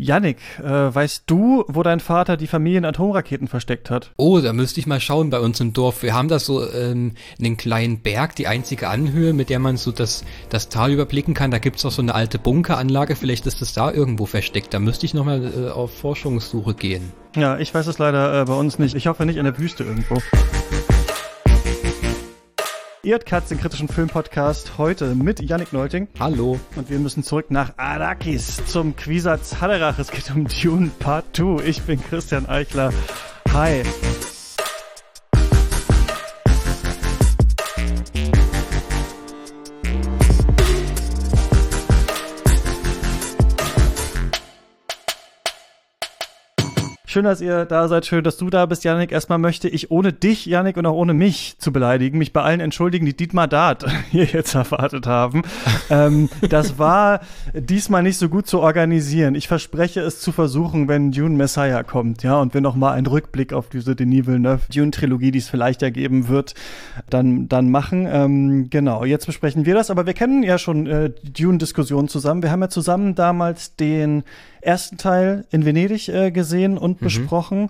Yannick, weißt du, wo dein Vater die Familien-Atomraketen versteckt hat? Oh, da müsste ich mal schauen bei uns im Dorf. Wir haben da so einen kleinen Berg, die einzige Anhöhe, mit der man so das Tal überblicken kann. Da gibt's auch so eine alte Bunkeranlage. Vielleicht ist das da irgendwo versteckt. Da müsste ich nochmal auf Forschungssuche gehen. Ja, ich weiß es leider bei uns nicht. Ich hoffe nicht in der Wüste irgendwo. Ihr hört Katz, den kritischen Filmpodcast, heute mit Yannick Nolting. Hallo. Und wir müssen zurück nach Arrakis zum Kwisatz Haderach. Es geht um Dune Part 2. Ich bin Christian Eichler. Hi. Schön, dass ihr da seid, schön, dass du da bist, Yannick. Erstmal möchte ich, ohne dich, Yannick, und auch ohne mich zu beleidigen, mich bei allen entschuldigen, die Dietmar Dart hier jetzt erwartet haben. Das war diesmal nicht so gut zu organisieren. Ich verspreche es zu versuchen, wenn Dune Messiah kommt, ja, und wir nochmal einen Rückblick auf diese Denis Villeneuve Dune-Trilogie, die es vielleicht ergeben wird, dann machen. Genau, jetzt besprechen wir das, aber wir kennen ja schon Dune-Diskussionen zusammen. Wir haben ja zusammen damals den ersten Teil in Venedig gesehen und besprochen.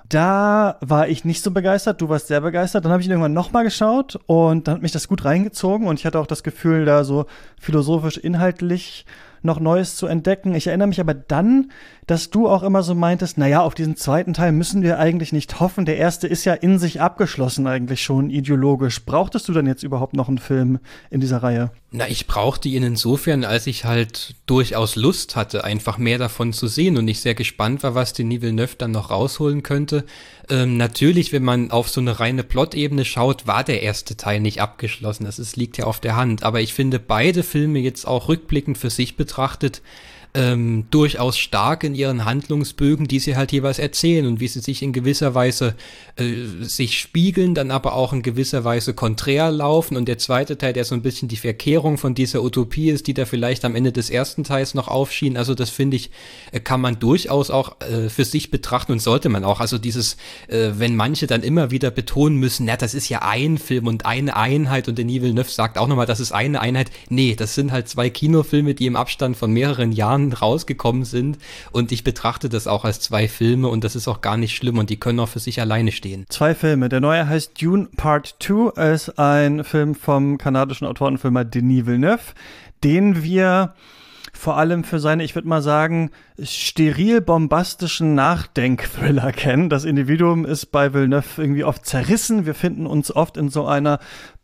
Da war ich nicht so begeistert, du warst sehr begeistert. Dann habe ich ihn irgendwann nochmal geschaut und dann hat mich das gut reingezogen und ich hatte auch das Gefühl, da so philosophisch, inhaltlich noch Neues zu entdecken. Ich erinnere mich aber dann, dass du auch immer so meintest, naja, auf diesen zweiten Teil müssen wir eigentlich nicht hoffen. Der erste ist ja in sich abgeschlossen eigentlich schon ideologisch. Brauchtest du denn jetzt überhaupt noch einen Film in dieser Reihe? Na, ich brauchte ihn insofern, als ich halt durchaus Lust hatte, einfach mehr davon zu sehen und ich sehr gespannt war, was Denis Villeneuve dann noch rausholen könnte. Natürlich, wenn man auf so eine reine Plot-Ebene schaut, war der erste Teil nicht abgeschlossen. Das liegt ja auf der Hand. Aber ich finde beide Filme jetzt auch rückblickend für sich betrachtet durchaus stark in ihren Handlungsbögen, die sie halt jeweils erzählen und wie sie sich in gewisser Weise sich spiegeln, dann aber auch in gewisser Weise konträr laufen. Und der zweite Teil, der so ein bisschen die Verkehrung von dieser Utopie ist, die da vielleicht am Ende des ersten Teils noch aufschien. Also das finde ich, kann man durchaus auch für sich betrachten und sollte man auch. Also dieses, wenn manche dann immer wieder betonen müssen, na, das ist ja ein Film und eine Einheit und Denis Villeneuve sagt auch nochmal, das ist eine Einheit. Nee, das sind halt zwei Kinofilme, die im Abstand von mehreren Jahren rausgekommen sind und ich betrachte das auch als zwei Filme und das ist auch gar nicht schlimm und die können auch für sich alleine stehen. Zwei Filme. Der neue heißt Dune Part 2, ist ein Film vom kanadischen Autorenfilmer Denis Villeneuve, den wir vor allem für seine, ich würde mal sagen, steril-bombastischen Nachdenkthriller kennen. Das Individuum ist bei Villeneuve irgendwie oft zerrissen. Wir finden uns oft in so einer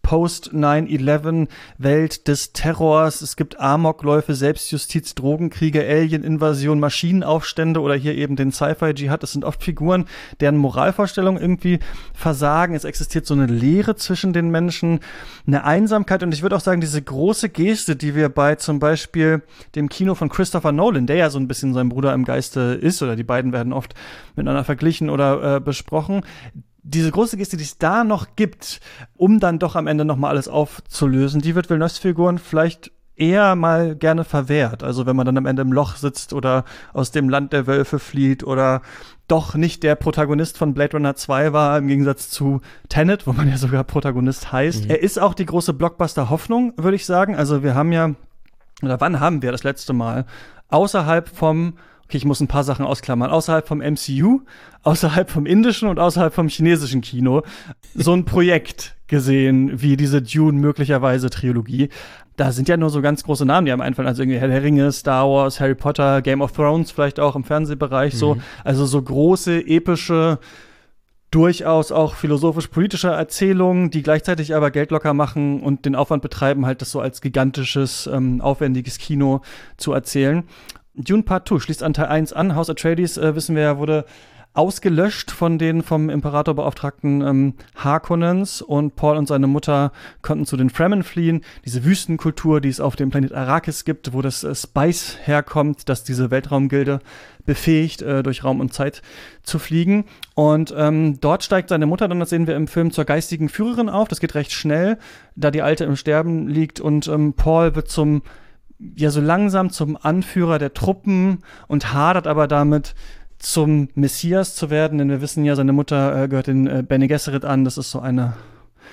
Post-9/11-Welt des Terrors. Es gibt Amokläufe, Selbstjustiz, Drogenkriege, Alien-Invasion, Maschinenaufstände oder hier eben den Sci-Fi-Dschihad. Das sind oft Figuren, deren Moralvorstellungen irgendwie versagen. Es existiert so eine Leere zwischen den Menschen, eine Einsamkeit und ich würde auch sagen, diese große Geste, die wir bei zum Beispiel dem Kino von Christopher Nolan, der ja so ein bisschen sein Bruder im Geiste ist, oder die beiden werden oft miteinander verglichen oder besprochen, diese große Geste, die es da noch gibt, um dann doch am Ende nochmal alles aufzulösen, die wird Villeneuves Figuren vielleicht eher mal gerne verwehrt. Also wenn man dann am Ende im Loch sitzt oder aus dem Land der Wölfe flieht oder doch nicht der Protagonist von Blade Runner 2 war, im Gegensatz zu Tenet, wo man ja sogar Protagonist heißt. Er ist auch die große Blockbuster-Hoffnung, würde ich sagen. Also wir haben ja, oder wann haben wir das letzte Mal außerhalb vom, okay, ich muss ein paar Sachen ausklammern, außerhalb vom MCU, außerhalb vom indischen und außerhalb vom chinesischen Kino so ein Projekt gesehen, wie diese Dune möglicherweise Trilogie. Da sind ja nur so ganz große Namen, die einem einfallen, also irgendwie Herr der Ringe, Star Wars, Harry Potter, Game of Thrones vielleicht auch im Fernsehbereich, so, also so große, epische, durchaus auch philosophisch-politische Erzählungen, die gleichzeitig aber Geld locker machen und den Aufwand betreiben, halt das so als gigantisches, aufwendiges Kino zu erzählen. Dune Part 2 schließt an Teil 1 an. House Atreides, wissen wir ja, wurde ausgelöscht von den vom Imperator beauftragten Harkonnens und Paul und seine Mutter konnten zu den Fremen fliehen. Diese Wüstenkultur, die es auf dem Planet Arrakis gibt, wo das Spice herkommt, das diese Weltraumgilde befähigt, durch Raum und Zeit zu fliegen. Und dort steigt seine Mutter dann, das sehen wir im Film, zur geistigen Führerin auf. Das geht recht schnell, da die Alte im Sterben liegt und Paul wird so langsam zum Anführer der Truppen und hadert aber damit, zum Messias zu werden, denn wir wissen ja, seine Mutter gehört den Bene Gesserit an, das ist so eine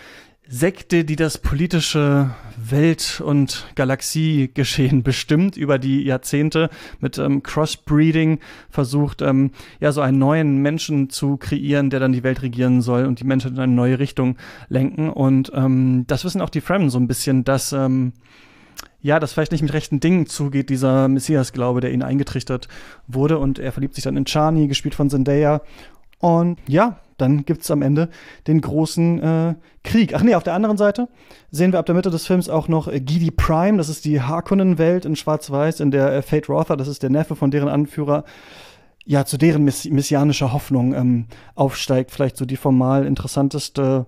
Sekte, die das politische Welt- und Galaxiegeschehen bestimmt über die Jahrzehnte mit Crossbreeding versucht, so einen neuen Menschen zu kreieren, der dann die Welt regieren soll und die Menschen in eine neue Richtung lenken. Und das wissen auch die Fremen so ein bisschen, dass das vielleicht nicht mit rechten Dingen zugeht, dieser Messias-Glaube, der ihnen eingetrichtert wurde. Und er verliebt sich dann in Chani, gespielt von Zendaya. Und ja, dann gibt's am Ende den großen Krieg. Ach nee, auf der anderen Seite sehen wir ab der Mitte des Films auch noch Gidi Prime. Das ist die Harkonnen-Welt in Schwarz-Weiß, in der Fate Rotha, das ist der Neffe von deren Anführer, zu deren messianischer Hoffnung aufsteigt. Vielleicht so die formal interessanteste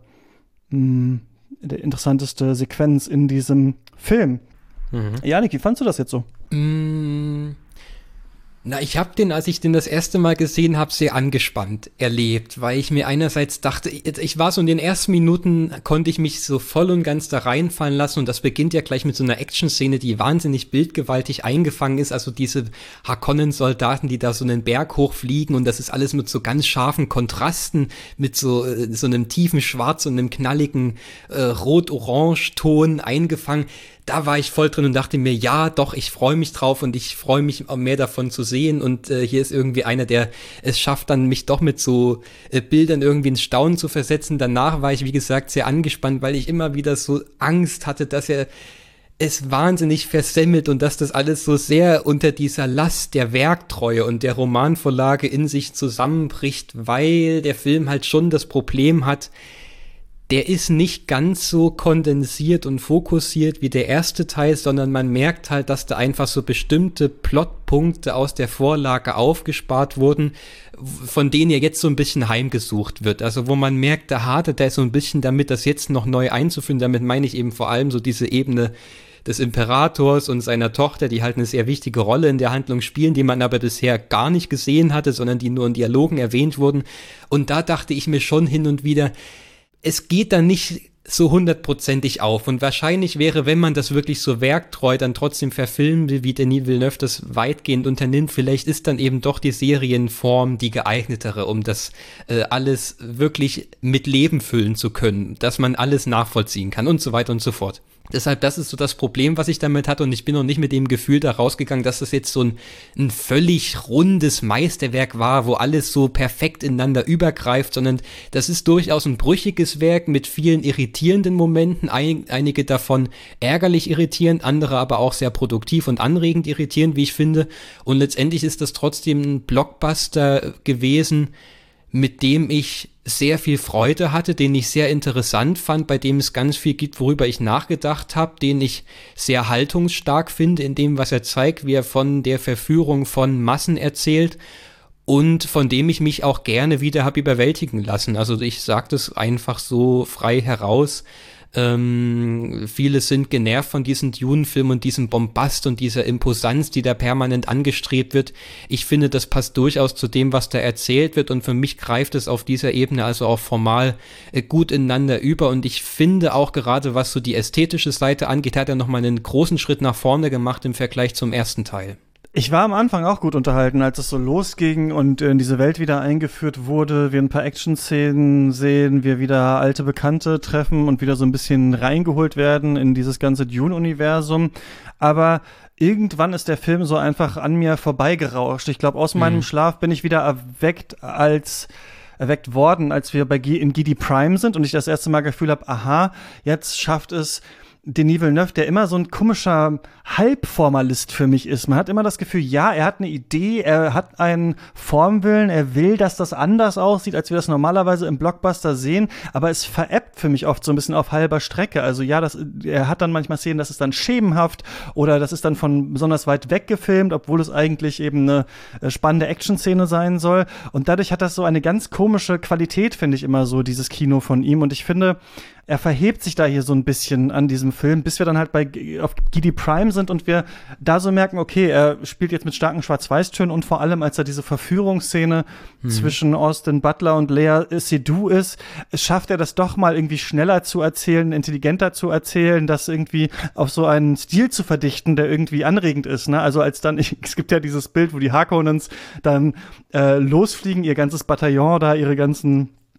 Sequenz in diesem Film. Janik, wie fandst du das jetzt so? Na, ich habe den, als ich den das erste Mal gesehen habe, sehr angespannt erlebt, weil ich mir einerseits dachte, ich war so in den ersten Minuten, konnte ich mich so voll und ganz da reinfallen lassen, und das beginnt ja gleich mit so einer Action-Szene, die wahnsinnig bildgewaltig eingefangen ist, also diese Harkonnen-Soldaten, die da so einen Berg hochfliegen, und das ist alles mit so ganz scharfen Kontrasten, mit so einem tiefen Schwarz und einem knalligen Rot-Orange-Ton eingefangen. Da war ich voll drin und dachte mir, ja, doch, ich freue mich drauf und ich freue mich, mehr davon zu sehen. Und hier ist irgendwie einer, der es schafft, dann mich doch mit so Bildern irgendwie ins Staunen zu versetzen. Danach war ich, wie gesagt, sehr angespannt, weil ich immer wieder so Angst hatte, dass er es wahnsinnig versemmelt und dass das alles so sehr unter dieser Last der Werktreue und der Romanvorlage in sich zusammenbricht, weil der Film halt schon das Problem hat, der ist nicht ganz so kondensiert und fokussiert wie der erste Teil, sondern man merkt halt, dass da einfach so bestimmte Plotpunkte aus der Vorlage aufgespart wurden, von denen ja jetzt so ein bisschen heimgesucht wird. Also wo man merkt, da hadert er so ein bisschen damit, das jetzt noch neu einzuführen. Damit meine ich eben vor allem so diese Ebene des Imperators und seiner Tochter, die halt eine sehr wichtige Rolle in der Handlung spielen, die man aber bisher gar nicht gesehen hatte, sondern die nur in Dialogen erwähnt wurden. Und da dachte ich mir schon hin und wieder, es geht dann nicht so 100%ig auf, und wahrscheinlich wäre, wenn man das wirklich so werktreu dann trotzdem verfilmen will, wie Denis Villeneuve das weitgehend unternimmt, vielleicht ist dann eben doch die Serienform die geeignetere, um das alles wirklich mit Leben füllen zu können, dass man alles nachvollziehen kann und so weiter und so fort. Deshalb, das ist so das Problem, was ich damit hatte, und ich bin noch nicht mit dem Gefühl da rausgegangen, dass das jetzt so ein völlig rundes Meisterwerk war, wo alles so perfekt ineinander übergreift, sondern das ist durchaus ein brüchiges Werk mit vielen irritierenden Momenten, einige davon ärgerlich irritierend, andere aber auch sehr produktiv und anregend irritierend, wie ich finde, und letztendlich ist das trotzdem ein Blockbuster gewesen, mit dem ich sehr viel Freude hatte, den ich sehr interessant fand, bei dem es ganz viel gibt, worüber ich nachgedacht habe, den ich sehr haltungsstark finde in dem, was er zeigt, wie er von der Verführung von Massen erzählt und von dem ich mich auch gerne wieder habe überwältigen lassen. Also ich sage das einfach so frei heraus. Viele sind genervt von diesem Dune-Film und diesem Bombast und dieser Imposanz, die da permanent angestrebt wird. Ich finde, das passt durchaus zu dem, was da erzählt wird, und für mich greift es auf dieser Ebene also auch formal gut ineinander über, und ich finde auch gerade, was so die ästhetische Seite angeht, hat er nochmal einen großen Schritt nach vorne gemacht im Vergleich zum ersten Teil. Ich war am Anfang auch gut unterhalten, als es so losging und in diese Welt wieder eingeführt wurde, wir ein paar Action-Szenen sehen, wir wieder alte Bekannte treffen und wieder so ein bisschen reingeholt werden in dieses ganze Dune-Universum. Aber irgendwann ist der Film so einfach an mir vorbeigerauscht. Ich glaube, aus meinem Schlaf bin ich wieder erweckt worden, als wir in Gidi Prime sind und ich das erste Mal Gefühl habe, aha, jetzt schafft es Denis Villeneuve, der immer so ein komischer Halbformalist für mich ist. Man hat immer das Gefühl, ja, er hat eine Idee, er hat einen Formwillen, er will, dass das anders aussieht, als wir das normalerweise im Blockbuster sehen, aber es veräppt für mich oft so ein bisschen auf halber Strecke. Also ja, er hat dann manchmal Szenen, das ist dann schemenhaft oder das ist dann von besonders weit weg gefilmt, obwohl es eigentlich eben eine spannende Action-Szene sein soll. Und dadurch hat das so eine ganz komische Qualität, finde ich immer so, dieses Kino von ihm. Und ich finde, er verhebt sich da hier so ein bisschen an diesem Film, bis wir dann halt auf Gidi Prime sind und wir da so merken, okay, er spielt jetzt mit starken Schwarz-Weiß-Tönen und vor allem, als da diese Verführungsszene zwischen Austin Butler und Lea Seydoux ist, schafft er das doch mal irgendwie schneller zu erzählen, intelligenter zu erzählen, das irgendwie auf so einen Stil zu verdichten, der irgendwie anregend ist, ne? Also als dann, es gibt ja dieses Bild, wo die Harkonnens dann losfliegen, ihr ganzes Bataillon da, ihre ganzen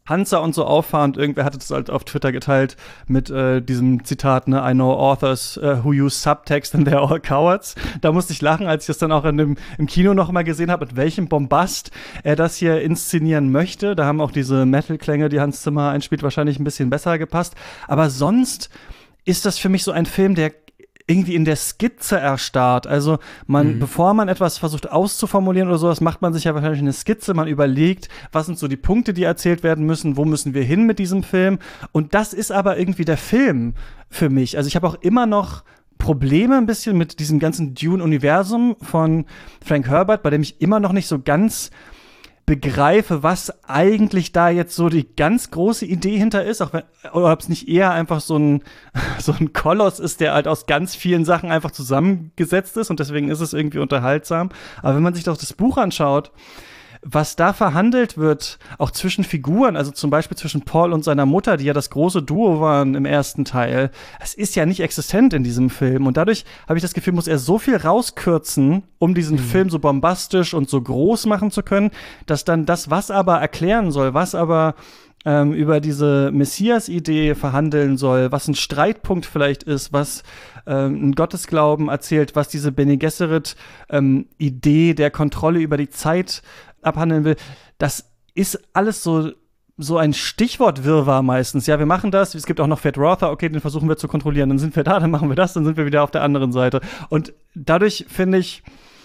Panzer und so auffahren. Und irgendwer hatte das halt auf Twitter geteilt mit diesem Zitat, ne, I know authors who use subtext and they're all cowards. Da musste ich lachen, als ich das dann auch im Kino noch mal gesehen habe, mit welchem Bombast er das hier inszenieren möchte. Da haben auch diese Metal-Klänge, die Hans Zimmer einspielt, wahrscheinlich ein bisschen besser gepasst. Aber sonst ist das für mich so ein Film, der irgendwie in der Skizze erstarrt. Also bevor man etwas versucht auszuformulieren oder sowas, macht man sich ja wahrscheinlich eine Skizze, man überlegt, was sind so die Punkte, die erzählt werden müssen, wo müssen wir hin mit diesem Film. Und das ist aber irgendwie der Film für mich. Also ich habe auch immer noch Probleme ein bisschen mit diesem ganzen Dune-Universum von Frank Herbert, bei dem ich immer noch nicht so ganz begreife, was eigentlich da jetzt so die ganz große Idee hinter ist, auch wenn, oder ob es nicht eher einfach so ein Koloss ist, der halt aus ganz vielen Sachen einfach zusammengesetzt ist und deswegen ist es irgendwie unterhaltsam. Aber wenn man sich doch das Buch anschaut, was da verhandelt wird, auch zwischen Figuren, also zum Beispiel zwischen Paul und seiner Mutter, die ja das große Duo waren im ersten Teil, es ist ja nicht existent in diesem Film. Und dadurch habe ich das Gefühl, muss er so viel rauskürzen, um diesen Film so bombastisch und so groß machen zu können, dass dann das, was aber erklären soll, was aber über diese Messias-Idee verhandeln soll, was ein Streitpunkt vielleicht ist, was ein Gottesglauben erzählt, was diese Bene Gesserit-Idee der Kontrolle über die Zeit abhandeln will, das ist alles so ein Stichwortwirrwarr meistens. Ja, wir machen das, es gibt auch noch Fat Rother, okay, den versuchen wir zu kontrollieren, dann sind wir da, dann machen wir das, dann sind wir wieder auf der anderen Seite. Und dadurch finde ich,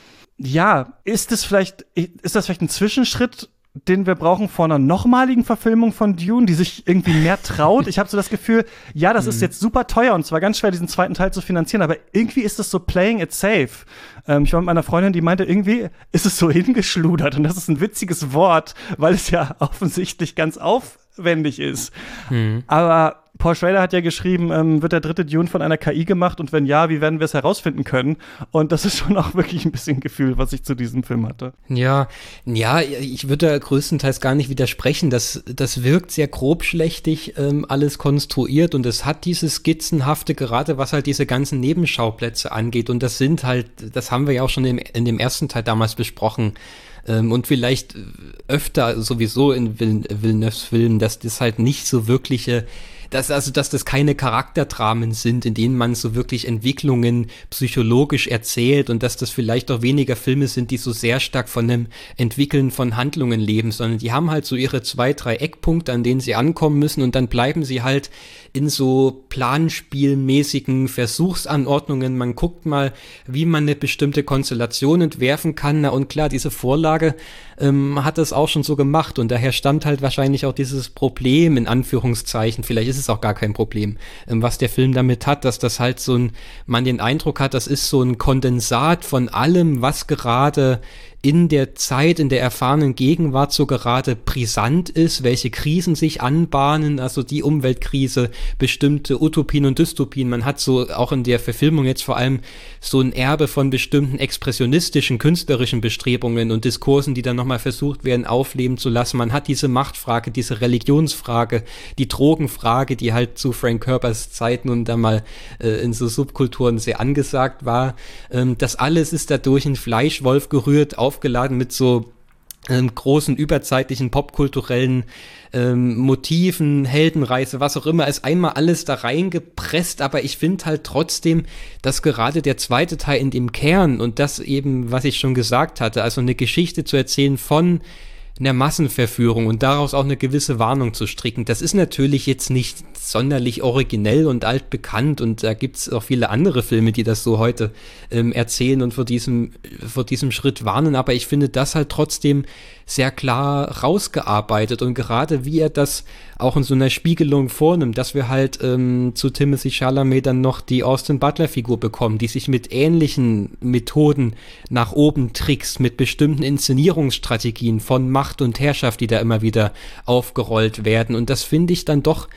ja, ist das vielleicht ein Zwischenschritt, den wir brauchen vor einer nochmaligen Verfilmung von Dune, die sich irgendwie mehr traut. Ich habe so das Gefühl, ja, das ist jetzt super teuer und es war ganz schwer, diesen zweiten Teil zu finanzieren, aber irgendwie ist es so playing it safe. Ich war mit meiner Freundin, die meinte, irgendwie ist es so hingeschludert und das ist ein witziges Wort, weil es ja offensichtlich ganz aufwendig ist. Aber Paul Schrader hat ja geschrieben, wird der dritte Dune von einer KI gemacht und wenn ja, wie werden wir es herausfinden können? Und das ist schon auch wirklich ein bisschen Gefühl, was ich zu diesem Film hatte. Ja, ich würde da größtenteils gar nicht widersprechen. Das wirkt sehr grobschlächtig alles konstruiert und es hat dieses Skizzenhafte, gerade was halt diese ganzen Nebenschauplätze angeht. Und das haben wir ja auch schon in dem ersten Teil damals besprochen. Und vielleicht öfter sowieso in Villeneuves Filmen, dass das halt nicht so wirkliche, dass das keine Charakterdramen sind, in denen man so wirklich Entwicklungen psychologisch erzählt und dass das vielleicht auch weniger Filme sind, die so sehr stark von dem Entwickeln von Handlungen leben, sondern die haben halt so ihre 2, 3 Eckpunkte, an denen sie ankommen müssen und dann bleiben sie halt in so planspielmäßigen Versuchsanordnungen. Man guckt mal, wie man eine bestimmte Konstellation entwerfen kann. Na und klar, diese Vorlage hat das auch schon so gemacht und daher stammt halt wahrscheinlich auch dieses Problem, in Anführungszeichen, vielleicht ist es auch gar kein Problem, was der Film damit hat, dass das halt man den Eindruck hat, das ist so ein Kondensat von allem, was gerade in der Zeit, in der erfahrenen Gegenwart so gerade brisant ist, welche Krisen sich anbahnen, also die Umweltkrise, bestimmte Utopien und Dystopien. Man hat so auch in der Verfilmung jetzt vor allem so ein Erbe von bestimmten expressionistischen, künstlerischen Bestrebungen und Diskursen, die dann nochmal versucht werden, aufleben zu lassen. Man hat diese Machtfrage, diese Religionsfrage, die Drogenfrage, die halt zu Frank Herberts Zeiten und da mal in so Subkulturen sehr angesagt war. Das alles ist dadurch in Fleischwolf gerührt, aufgeladen mit so großen überzeitlichen popkulturellen Motiven, Heldenreise, was auch immer, ist einmal alles da reingepresst, aber ich finde halt trotzdem, dass gerade der zweite Teil in dem Kern und das eben, was ich schon gesagt hatte, also eine Geschichte zu erzählen von einer Massenverführung und daraus auch eine gewisse Warnung zu stricken. Das ist natürlich jetzt nicht sonderlich originell und altbekannt und da gibt es auch viele andere Filme, die das so heute erzählen und vor diesem Schritt warnen, aber ich finde das halt trotzdem sehr klar rausgearbeitet und gerade wie er das auch in so einer Spiegelung vornimmt, dass wir halt zu Timothée Chalamet dann noch die Austin Butler-Figur bekommen, die sich mit ähnlichen Methoden nach oben trickst, mit bestimmten Inszenierungsstrategien von Macht und Herrschaft, die da immer wieder aufgerollt werden und das finde ich dann doch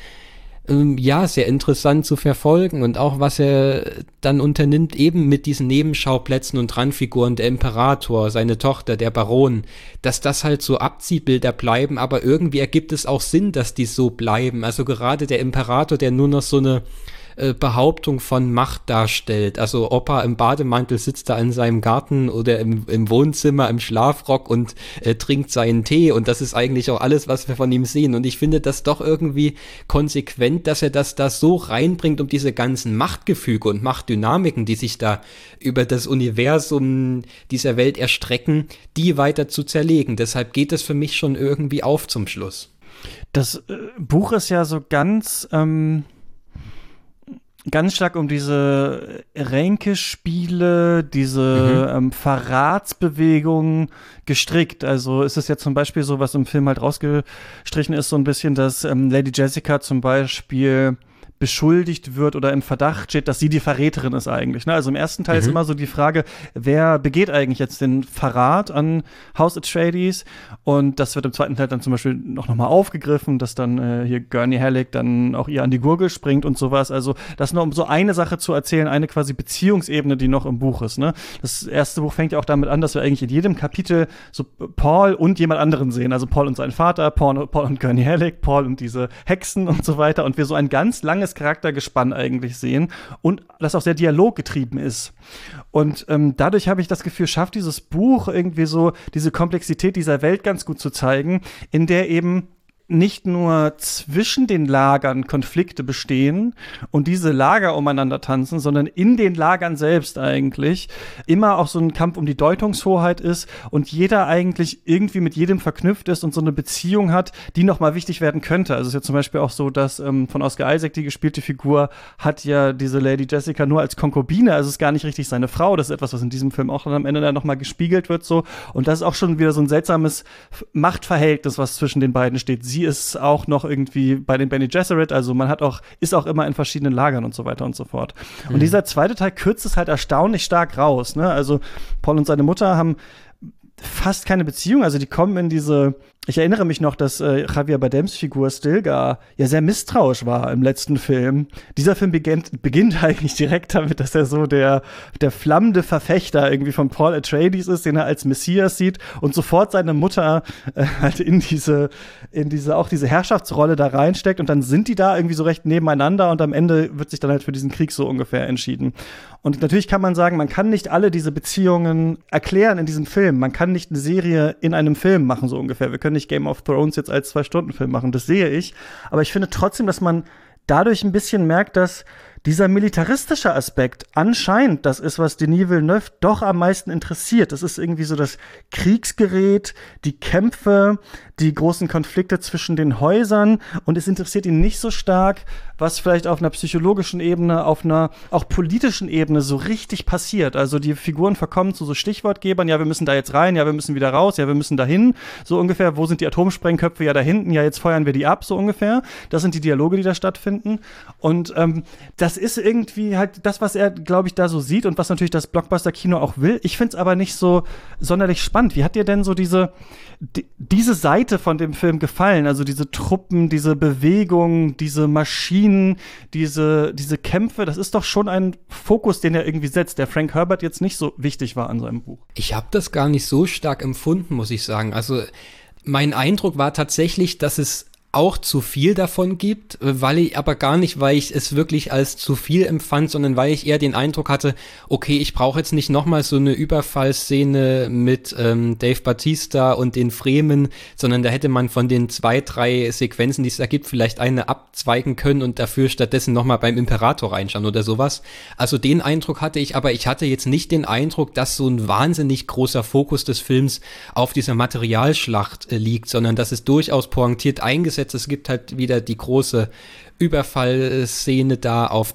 sehr interessant zu verfolgen und auch was er dann unternimmt eben mit diesen Nebenschauplätzen und Randfiguren, der Imperator, seine Tochter, der Baron, dass das halt so Abziehbilder bleiben, aber irgendwie ergibt es auch Sinn, dass die so bleiben, also gerade der Imperator, der nur noch so eine Behauptung von Macht darstellt. Also Opa im Bademantel sitzt da in seinem Garten oder im Wohnzimmer im Schlafrock und trinkt seinen Tee und das ist eigentlich auch alles, was wir von ihm sehen. Und ich finde das doch irgendwie konsequent, dass er das da so reinbringt, um diese ganzen Machtgefüge und Machtdynamiken, die sich da über das Universum dieser Welt erstrecken, die weiter zu zerlegen. Deshalb geht es für mich schon irgendwie auf zum Schluss. Das Buch ist ja so ganz stark um diese Ränkespiele, diese Verratsbewegungen gestrickt. Also ist es ja zum Beispiel so, was im Film halt rausgestrichen ist, so ein bisschen, dass Lady Jessica zum Beispiel beschuldigt wird oder im Verdacht steht, dass sie die Verräterin ist eigentlich. Ne? Also im ersten Teil ist immer so die Frage, wer begeht eigentlich jetzt den Verrat an House Atreides? Und das wird im zweiten Teil dann zum Beispiel noch mal aufgegriffen, dass dann hier Gurney Halleck dann auch ihr an die Gurgel springt und sowas. Also das nur um so eine Sache zu erzählen, eine quasi Beziehungsebene, die noch im Buch ist. Ne? Das erste Buch fängt ja auch damit an, dass wir eigentlich in jedem Kapitel so Paul und jemand anderen sehen. Also Paul und sein Vater, Paul und Gurney Halleck, Paul und diese Hexen und so weiter. Und wir so ein ganz langes Charaktergespann eigentlich sehen und das auch sehr dialoggetrieben ist. Und dadurch habe ich das Gefühl, schafft dieses Buch irgendwie so diese Komplexität dieser Welt ganz gut zu zeigen, in der eben nicht nur zwischen den Lagern Konflikte bestehen und diese Lager umeinander tanzen, sondern in den Lagern selbst eigentlich immer auch so ein Kampf um die Deutungshoheit ist und jeder eigentlich irgendwie mit jedem verknüpft ist und so eine Beziehung hat, die nochmal wichtig werden könnte. Also es ist ja zum Beispiel auch so, dass von Oscar Isaac die gespielte Figur hat ja diese Lady Jessica nur als Konkubine, also ist gar nicht richtig seine Frau. Das ist etwas, was in diesem Film auch dann am Ende dann nochmal gespiegelt wird so. Und das ist auch schon wieder so ein seltsames Machtverhältnis, was zwischen den beiden steht. Sie ist auch noch irgendwie bei den Bene Gesserit, also man ist auch immer in verschiedenen Lagern und so weiter und so fort. Und dieser zweite Teil kürzt es halt erstaunlich stark raus, ne? Also Paul und seine Mutter haben fast keine Beziehung, also die kommen in diese, ich erinnere mich noch, dass Javier Bardems Figur Stilgar ja sehr misstrauisch war im letzten Film. Dieser Film beginnt eigentlich direkt damit, dass er so der flammende Verfechter irgendwie von Paul Atreides ist, den er als Messias sieht und sofort seine Mutter halt in diese Herrschaftsrolle da reinsteckt und dann sind die da irgendwie so recht nebeneinander und am Ende wird sich dann halt für diesen Krieg so ungefähr entschieden. Und natürlich kann man sagen, man kann nicht alle diese Beziehungen erklären in diesem Film. Man kann nicht eine Serie in einem Film machen, so ungefähr. Wir können nicht Game of Thrones jetzt als 2-Stunden-Film machen, das sehe ich. Aber ich finde trotzdem, dass man dadurch ein bisschen merkt, dass dieser militaristische Aspekt anscheinend das ist, was Denis Villeneuve doch am meisten interessiert. Das ist irgendwie so das Kriegsgerät, die Kämpfe, die großen Konflikte zwischen den Häusern und es interessiert ihn nicht so stark, was vielleicht auf einer psychologischen Ebene, auf einer auch politischen Ebene so richtig passiert. Also die Figuren verkommen zu so Stichwortgebern, ja, wir müssen da jetzt rein, ja, wir müssen wieder raus, ja, wir müssen dahin, so ungefähr, wo sind die Atomsprengköpfe, ja, da hinten, ja, jetzt feuern wir die ab, so ungefähr. Das sind die Dialoge, die da stattfinden und das ist irgendwie halt das, was er, glaube ich, da so sieht und was natürlich das Blockbuster-Kino auch will. Ich finde es aber nicht so sonderlich spannend. Wie hat dir denn so diese Seite von dem Film gefallen? Also diese Truppen, diese Bewegungen, diese Maschinen, diese Kämpfe, das ist doch schon ein Fokus, den er irgendwie setzt, der Frank Herbert jetzt nicht so wichtig war an seinem Buch. Ich habe das gar nicht so stark empfunden, muss ich sagen. Also mein Eindruck war tatsächlich, dass es auch zu viel davon gibt, weil ich es wirklich als zu viel empfand, sondern weil ich eher den Eindruck hatte, okay, ich brauche jetzt nicht nochmal so eine Überfallszene mit Dave Bautista und den Fremen, sondern da hätte man von den 2, 3 Sequenzen, die es da gibt, vielleicht eine abzweigen können und dafür stattdessen nochmal beim Imperator reinschauen oder sowas. Also den Eindruck hatte ich, aber ich hatte jetzt nicht den Eindruck, dass so ein wahnsinnig großer Fokus des Films auf dieser Materialschlacht liegt, sondern dass es durchaus pointiert eingesetzt. Es gibt halt wieder die große Überfallszene da auf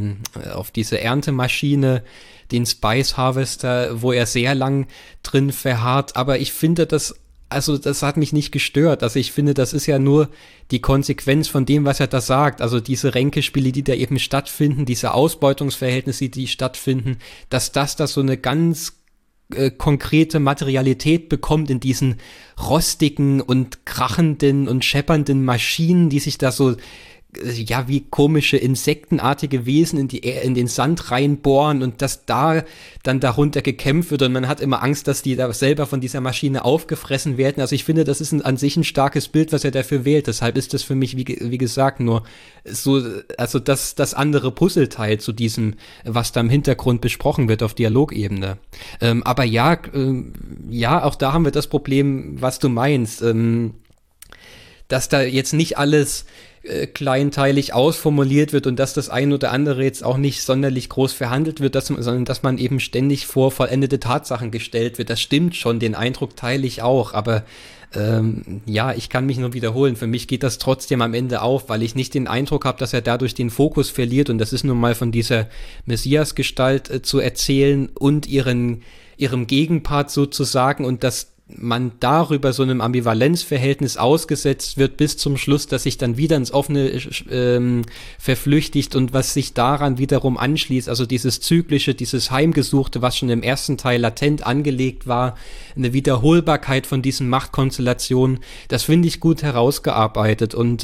diese Erntemaschine, den Spice Harvester, wo er sehr lang drin verharrt. Aber ich finde das hat mich nicht gestört. Also ich finde, das ist ja nur die Konsequenz von dem, was er da sagt. Also diese Ränkespiele, die da eben stattfinden, diese Ausbeutungsverhältnisse, die stattfinden, dass das so eine ganz konkrete Materialität bekommt in diesen rostigen und krachenden und scheppernden Maschinen, die sich da so ja, wie komische insektenartige Wesen in den Sand reinbohren und dass da dann darunter gekämpft wird und man hat immer Angst, dass die da selber von dieser Maschine aufgefressen werden. Also ich finde, das ist an sich ein starkes Bild, was er dafür wählt. Deshalb ist das für mich, wie gesagt, nur so, also das andere Puzzleteil zu diesem, was da im Hintergrund besprochen wird auf Dialogebene. Aber ja, auch da haben wir das Problem, was du meinst, dass da jetzt nicht alles kleinteilig ausformuliert wird und dass das ein oder andere jetzt auch nicht sonderlich groß verhandelt wird, sondern dass man eben ständig vor vollendete Tatsachen gestellt wird. Das stimmt schon, den Eindruck teile ich auch, aber ich kann mich nur wiederholen. Für mich geht das trotzdem am Ende auf, weil ich nicht den Eindruck habe, dass er dadurch den Fokus verliert und das ist nun mal von dieser Messias-Gestalt zu erzählen und ihrem Gegenpart sozusagen und dass man darüber so einem Ambivalenzverhältnis ausgesetzt wird bis zum Schluss, dass sich dann wieder ins Offene verflüchtigt und was sich daran wiederum anschließt, also dieses Zyklische, dieses Heimgesuchte, was schon im ersten Teil latent angelegt war, eine Wiederholbarkeit von diesen Machtkonstellationen, das finde ich gut herausgearbeitet und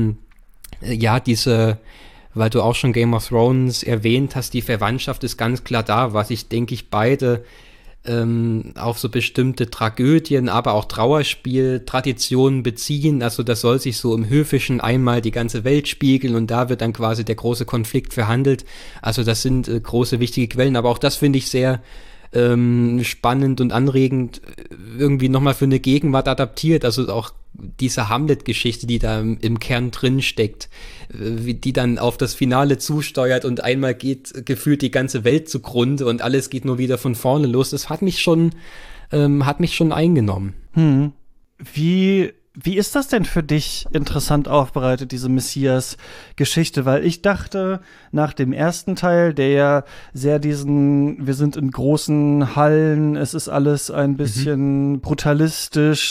weil du auch schon Game of Thrones erwähnt hast, die Verwandtschaft ist ganz klar da, was ich denke ich beide auf so bestimmte Tragödien, aber auch Trauerspiel-Traditionen beziehen. Also das soll sich so im Höfischen einmal die ganze Welt spiegeln und da wird dann quasi der große Konflikt verhandelt. Also das sind große, wichtige Quellen, aber auch das finde ich sehr spannend und anregend irgendwie nochmal für eine Gegenwart adaptiert. Also auch diese Hamlet-Geschichte, die da im Kern drin steckt, die dann auf das Finale zusteuert und einmal geht gefühlt die ganze Welt zugrunde und alles geht nur wieder von vorne los. Das hat mich schon eingenommen. Wie ist das denn für dich interessant aufbereitet, diese Messias-Geschichte? Weil ich dachte, nach dem ersten Teil, der ja sehr wir sind in großen Hallen, es ist alles ein bisschen brutalistisch,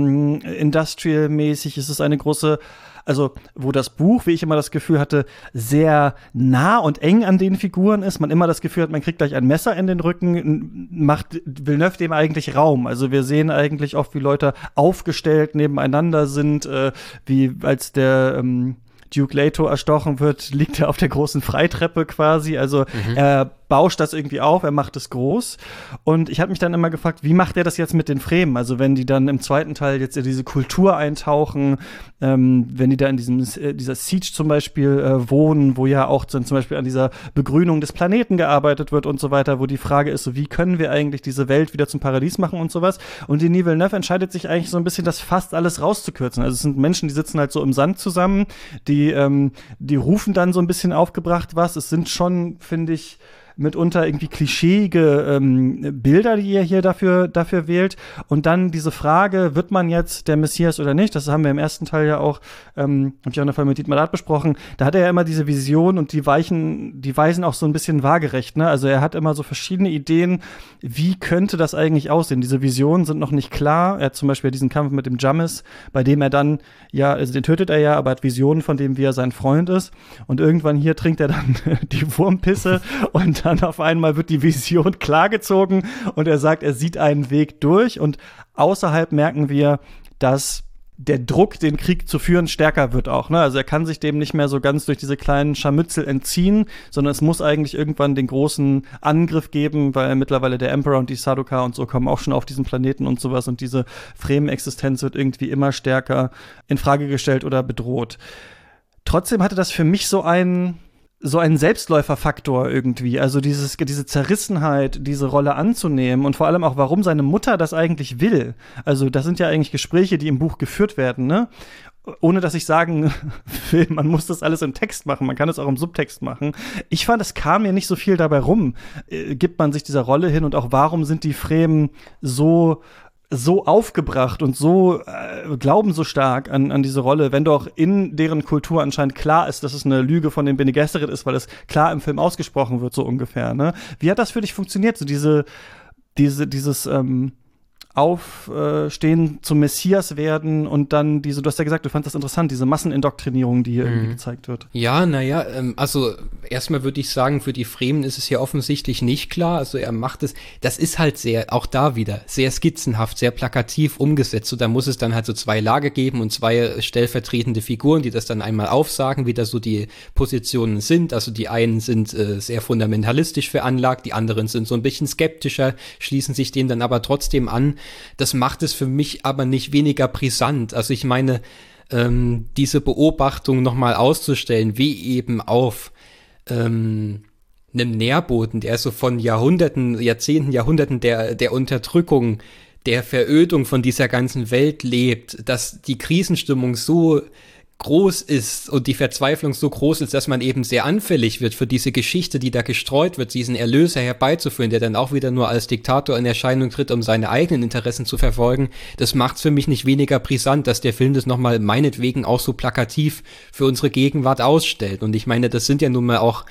industrial-mäßig, es ist eine große, also wo das Buch, wie ich immer das Gefühl hatte, sehr nah und eng an den Figuren ist, man immer das Gefühl hat, man kriegt gleich ein Messer in den Rücken, macht Villeneuve dem eigentlich Raum. Also wir sehen eigentlich oft, wie Leute aufgestellt nebeneinander sind, wie als der Duke Leto erstochen wird, liegt er auf der großen Freitreppe quasi. Also er bauscht das irgendwie auf, er macht es groß. Und ich habe mich dann immer gefragt, wie macht er das jetzt mit den Fremen? Also wenn die dann im zweiten Teil jetzt in diese Kultur eintauchen, wenn die da in dieser Siege zum Beispiel wohnen, wo ja auch dann zum Beispiel an dieser Begrünung des Planeten gearbeitet wird und so weiter, wo die Frage ist, so wie können wir eigentlich diese Welt wieder zum Paradies machen und sowas. Und Denis Villeneuve entscheidet sich eigentlich so ein bisschen, das fast alles rauszukürzen. Also es sind Menschen, die sitzen halt so im Sand zusammen, die rufen dann so ein bisschen aufgebracht was. Es sind schon, finde ich, mitunter irgendwie klischeeige Bilder, die er hier dafür wählt. Und dann diese Frage, wird man jetzt der Messias oder nicht? Das haben wir im ersten Teil ja auch, habe ich auch in der Fall mit Dietmar Rath besprochen. Da hat er ja immer diese Vision und die weisen auch so ein bisschen waagerecht, ne? Also er hat immer so verschiedene Ideen, wie könnte das eigentlich aussehen? Diese Visionen sind noch nicht klar. Er hat zum Beispiel diesen Kampf mit dem Jammis, bei dem er dann, also den tötet er ja, aber hat Visionen von dem, wie er sein Freund ist. Und irgendwann hier trinkt er dann die Wurmpisse und dann auf einmal wird die Vision klargezogen und er sagt, er sieht einen Weg durch und außerhalb merken wir, dass der Druck, den Krieg zu führen, stärker wird auch, ne? Also er kann sich dem nicht mehr so ganz durch diese kleinen Scharmützel entziehen, sondern es muss eigentlich irgendwann den großen Angriff geben, weil mittlerweile der Emperor und die Sardaukar und so kommen auch schon auf diesen Planeten und sowas und diese Fremen-Existenz wird irgendwie immer stärker in Frage gestellt oder bedroht. Trotzdem hatte das für mich so einen Selbstläuferfaktor irgendwie, also diese Zerrissenheit, diese Rolle anzunehmen und vor allem auch, warum seine Mutter das eigentlich will. Also das sind ja eigentlich Gespräche, die im Buch geführt werden, ne? Ohne dass ich sagen will, man muss das alles im Text machen, man kann es auch im Subtext machen. Ich fand, es kam mir nicht so viel dabei rum. Gibt man sich dieser Rolle hin und auch warum sind die Fremen so aufgebracht und so glauben so stark an diese Rolle, wenn doch in deren Kultur anscheinend klar ist, dass es eine Lüge von den Bene Gesserit ist, weil es klar im Film ausgesprochen wird, so ungefähr, ne? Wie hat das für dich funktioniert, so dieses aufstehen, zum Messias werden und dann du hast ja gesagt, du fandest das interessant, diese Massenindoktrinierung, die hier irgendwie gezeigt wird. Ja, naja, also erstmal würde ich sagen, für die Fremen ist es ja offensichtlich nicht klar, also er macht es, das ist halt sehr, auch da wieder, sehr skizzenhaft, sehr plakativ umgesetzt, so da muss es dann halt so 2 Lager geben und 2 stellvertretende Figuren, die das dann einmal aufsagen, wie da so die Positionen sind, also die einen sind sehr fundamentalistisch veranlagt, die anderen sind so ein bisschen skeptischer, schließen sich dem dann aber trotzdem an. Das macht es für mich aber nicht weniger brisant. Also ich meine, diese Beobachtung nochmal auszustellen, wie eben auf einem Nährboden, der so von Jahrhunderten, Jahrzehnten, Jahrhunderten der Unterdrückung, der Verödung von dieser ganzen Welt lebt, dass die Krisenstimmung so groß ist und die Verzweiflung so groß ist, dass man eben sehr anfällig wird für diese Geschichte, die da gestreut wird, diesen Erlöser herbeizuführen, der dann auch wieder nur als Diktator in Erscheinung tritt, um seine eigenen Interessen zu verfolgen. Das macht es für mich nicht weniger brisant, dass der Film das nochmal meinetwegen auch so plakativ für unsere Gegenwart ausstellt. Und ich meine, das sind ja nun mal auch,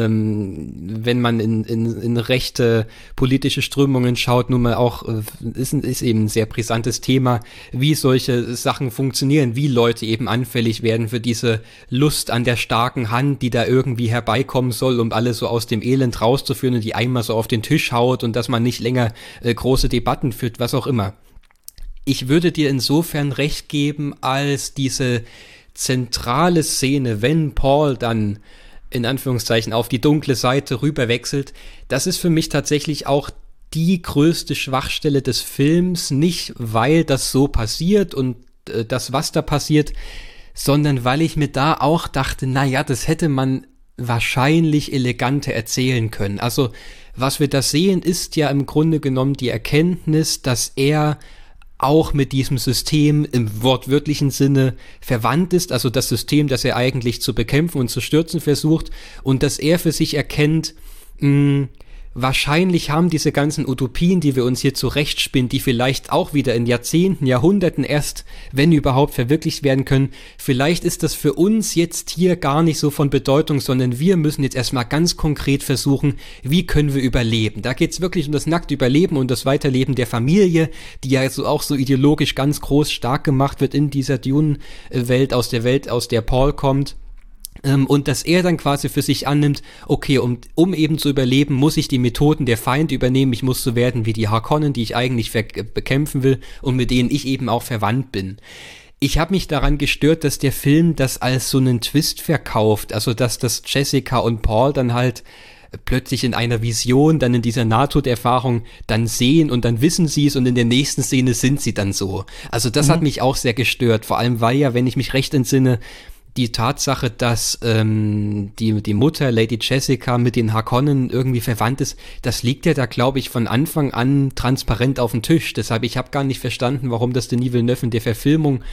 wenn man in rechte politische Strömungen schaut, nun mal auch, ist eben ein sehr brisantes Thema, wie solche Sachen funktionieren, wie Leute eben anfällig werden für diese Lust an der starken Hand, die da irgendwie herbeikommen soll, um alle so aus dem Elend rauszuführen und die einmal so auf den Tisch haut und dass man nicht länger große Debatten führt, was auch immer. Ich würde dir insofern recht geben, als diese zentrale Szene, wenn Paul dann in Anführungszeichen auf die dunkle Seite rüber wechselt, das ist für mich tatsächlich auch die größte Schwachstelle des Films, nicht weil das so passiert und das, was da passiert, sondern weil ich mir da auch dachte, naja, das hätte man wahrscheinlich eleganter erzählen können. Also, was wir da sehen, ist ja im Grunde genommen die Erkenntnis, dass er auch mit diesem System im wortwörtlichen Sinne verwandt ist, also das System, das er eigentlich zu bekämpfen und zu stürzen versucht, und dass er für sich erkennt, wahrscheinlich haben diese ganzen Utopien, die wir uns hier zurechtspinnen, die vielleicht auch wieder in Jahrzehnten, Jahrhunderten erst, wenn überhaupt, verwirklicht werden können, vielleicht ist das für uns jetzt hier gar nicht so von Bedeutung, sondern wir müssen jetzt erstmal ganz konkret versuchen, wie können wir überleben. Da geht's wirklich um das nackte Überleben und das Weiterleben der Familie, die ja so auch so ideologisch ganz groß stark gemacht wird in dieser Dune-Welt, aus der Paul kommt. Und dass er dann quasi für sich annimmt, okay, um eben zu überleben, muss ich die Methoden der Feinde übernehmen, ich muss so werden wie die Harkonnen, die ich eigentlich bekämpfen will und mit denen ich eben auch verwandt bin. Ich habe mich daran gestört, dass der Film das als so einen Twist verkauft, also dass das Jessica und Paul dann halt plötzlich in einer Vision, dann in dieser Nahtoderfahrung dann sehen und dann wissen sie es und in der nächsten Szene sind sie dann so. Also das hat mich auch sehr gestört, vor allem weil ja, wenn ich mich recht entsinne, die Tatsache, dass die Mutter, Lady Jessica, mit den Harkonnen irgendwie verwandt ist, das liegt ja da, glaube ich, von Anfang an transparent auf dem Tisch. Deshalb, ich habe gar nicht verstanden, warum das Denis Villeneuve in der Verfilmung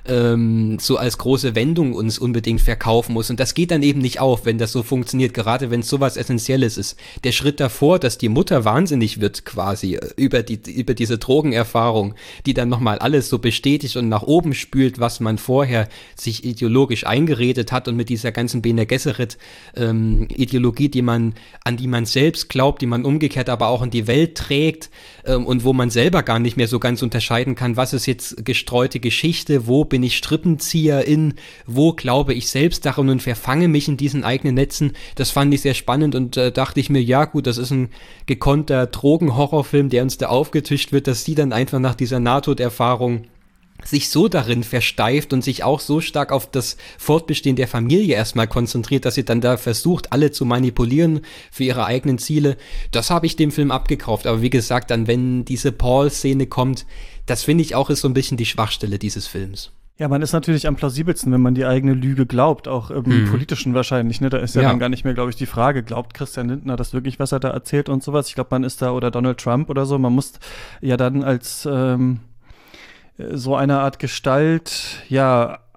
so als große Wendung uns unbedingt verkaufen muss. Und das geht dann eben nicht auf, wenn das so funktioniert, gerade wenn es sowas Essentielles ist. Der Schritt davor, dass die Mutter wahnsinnig wird quasi über diese Drogenerfahrung, die dann nochmal alles so bestätigt und nach oben spült, was man vorher sich ideologisch eingeredet hat und mit dieser ganzen Bene Gesserit Ideologie, an die man selbst glaubt, die man umgekehrt aber auch in die Welt trägt und wo man selber gar nicht mehr so ganz unterscheiden kann, was ist jetzt gestreute Geschichte, wo bin ich Strippenzieherin, wo glaube ich selbst daran und verfange mich in diesen eigenen Netzen. Das fand ich sehr spannend und dachte ich mir, ja gut, das ist ein gekonnter Drogenhorrorfilm, der uns da aufgetischt wird, dass sie dann einfach nach dieser Nahtoderfahrung sich so darin versteift und sich auch so stark auf das Fortbestehen der Familie erstmal konzentriert, dass sie dann da versucht, alle zu manipulieren für ihre eigenen Ziele. Das habe ich dem Film abgekauft. Aber wie gesagt, dann, wenn diese Paul-Szene kommt, das finde ich auch ist so ein bisschen die Schwachstelle dieses Films. Ja, man ist natürlich am plausibelsten, wenn man die eigene Lüge glaubt, auch im Politischen wahrscheinlich, ne? Da ist ja dann gar nicht mehr, glaube ich, die Frage, glaubt Christian Lindner das wirklich, was er da erzählt und sowas? Ich glaube, man ist da, oder Donald Trump oder so, man muss ja dann als so eine Art Gestalt, ja,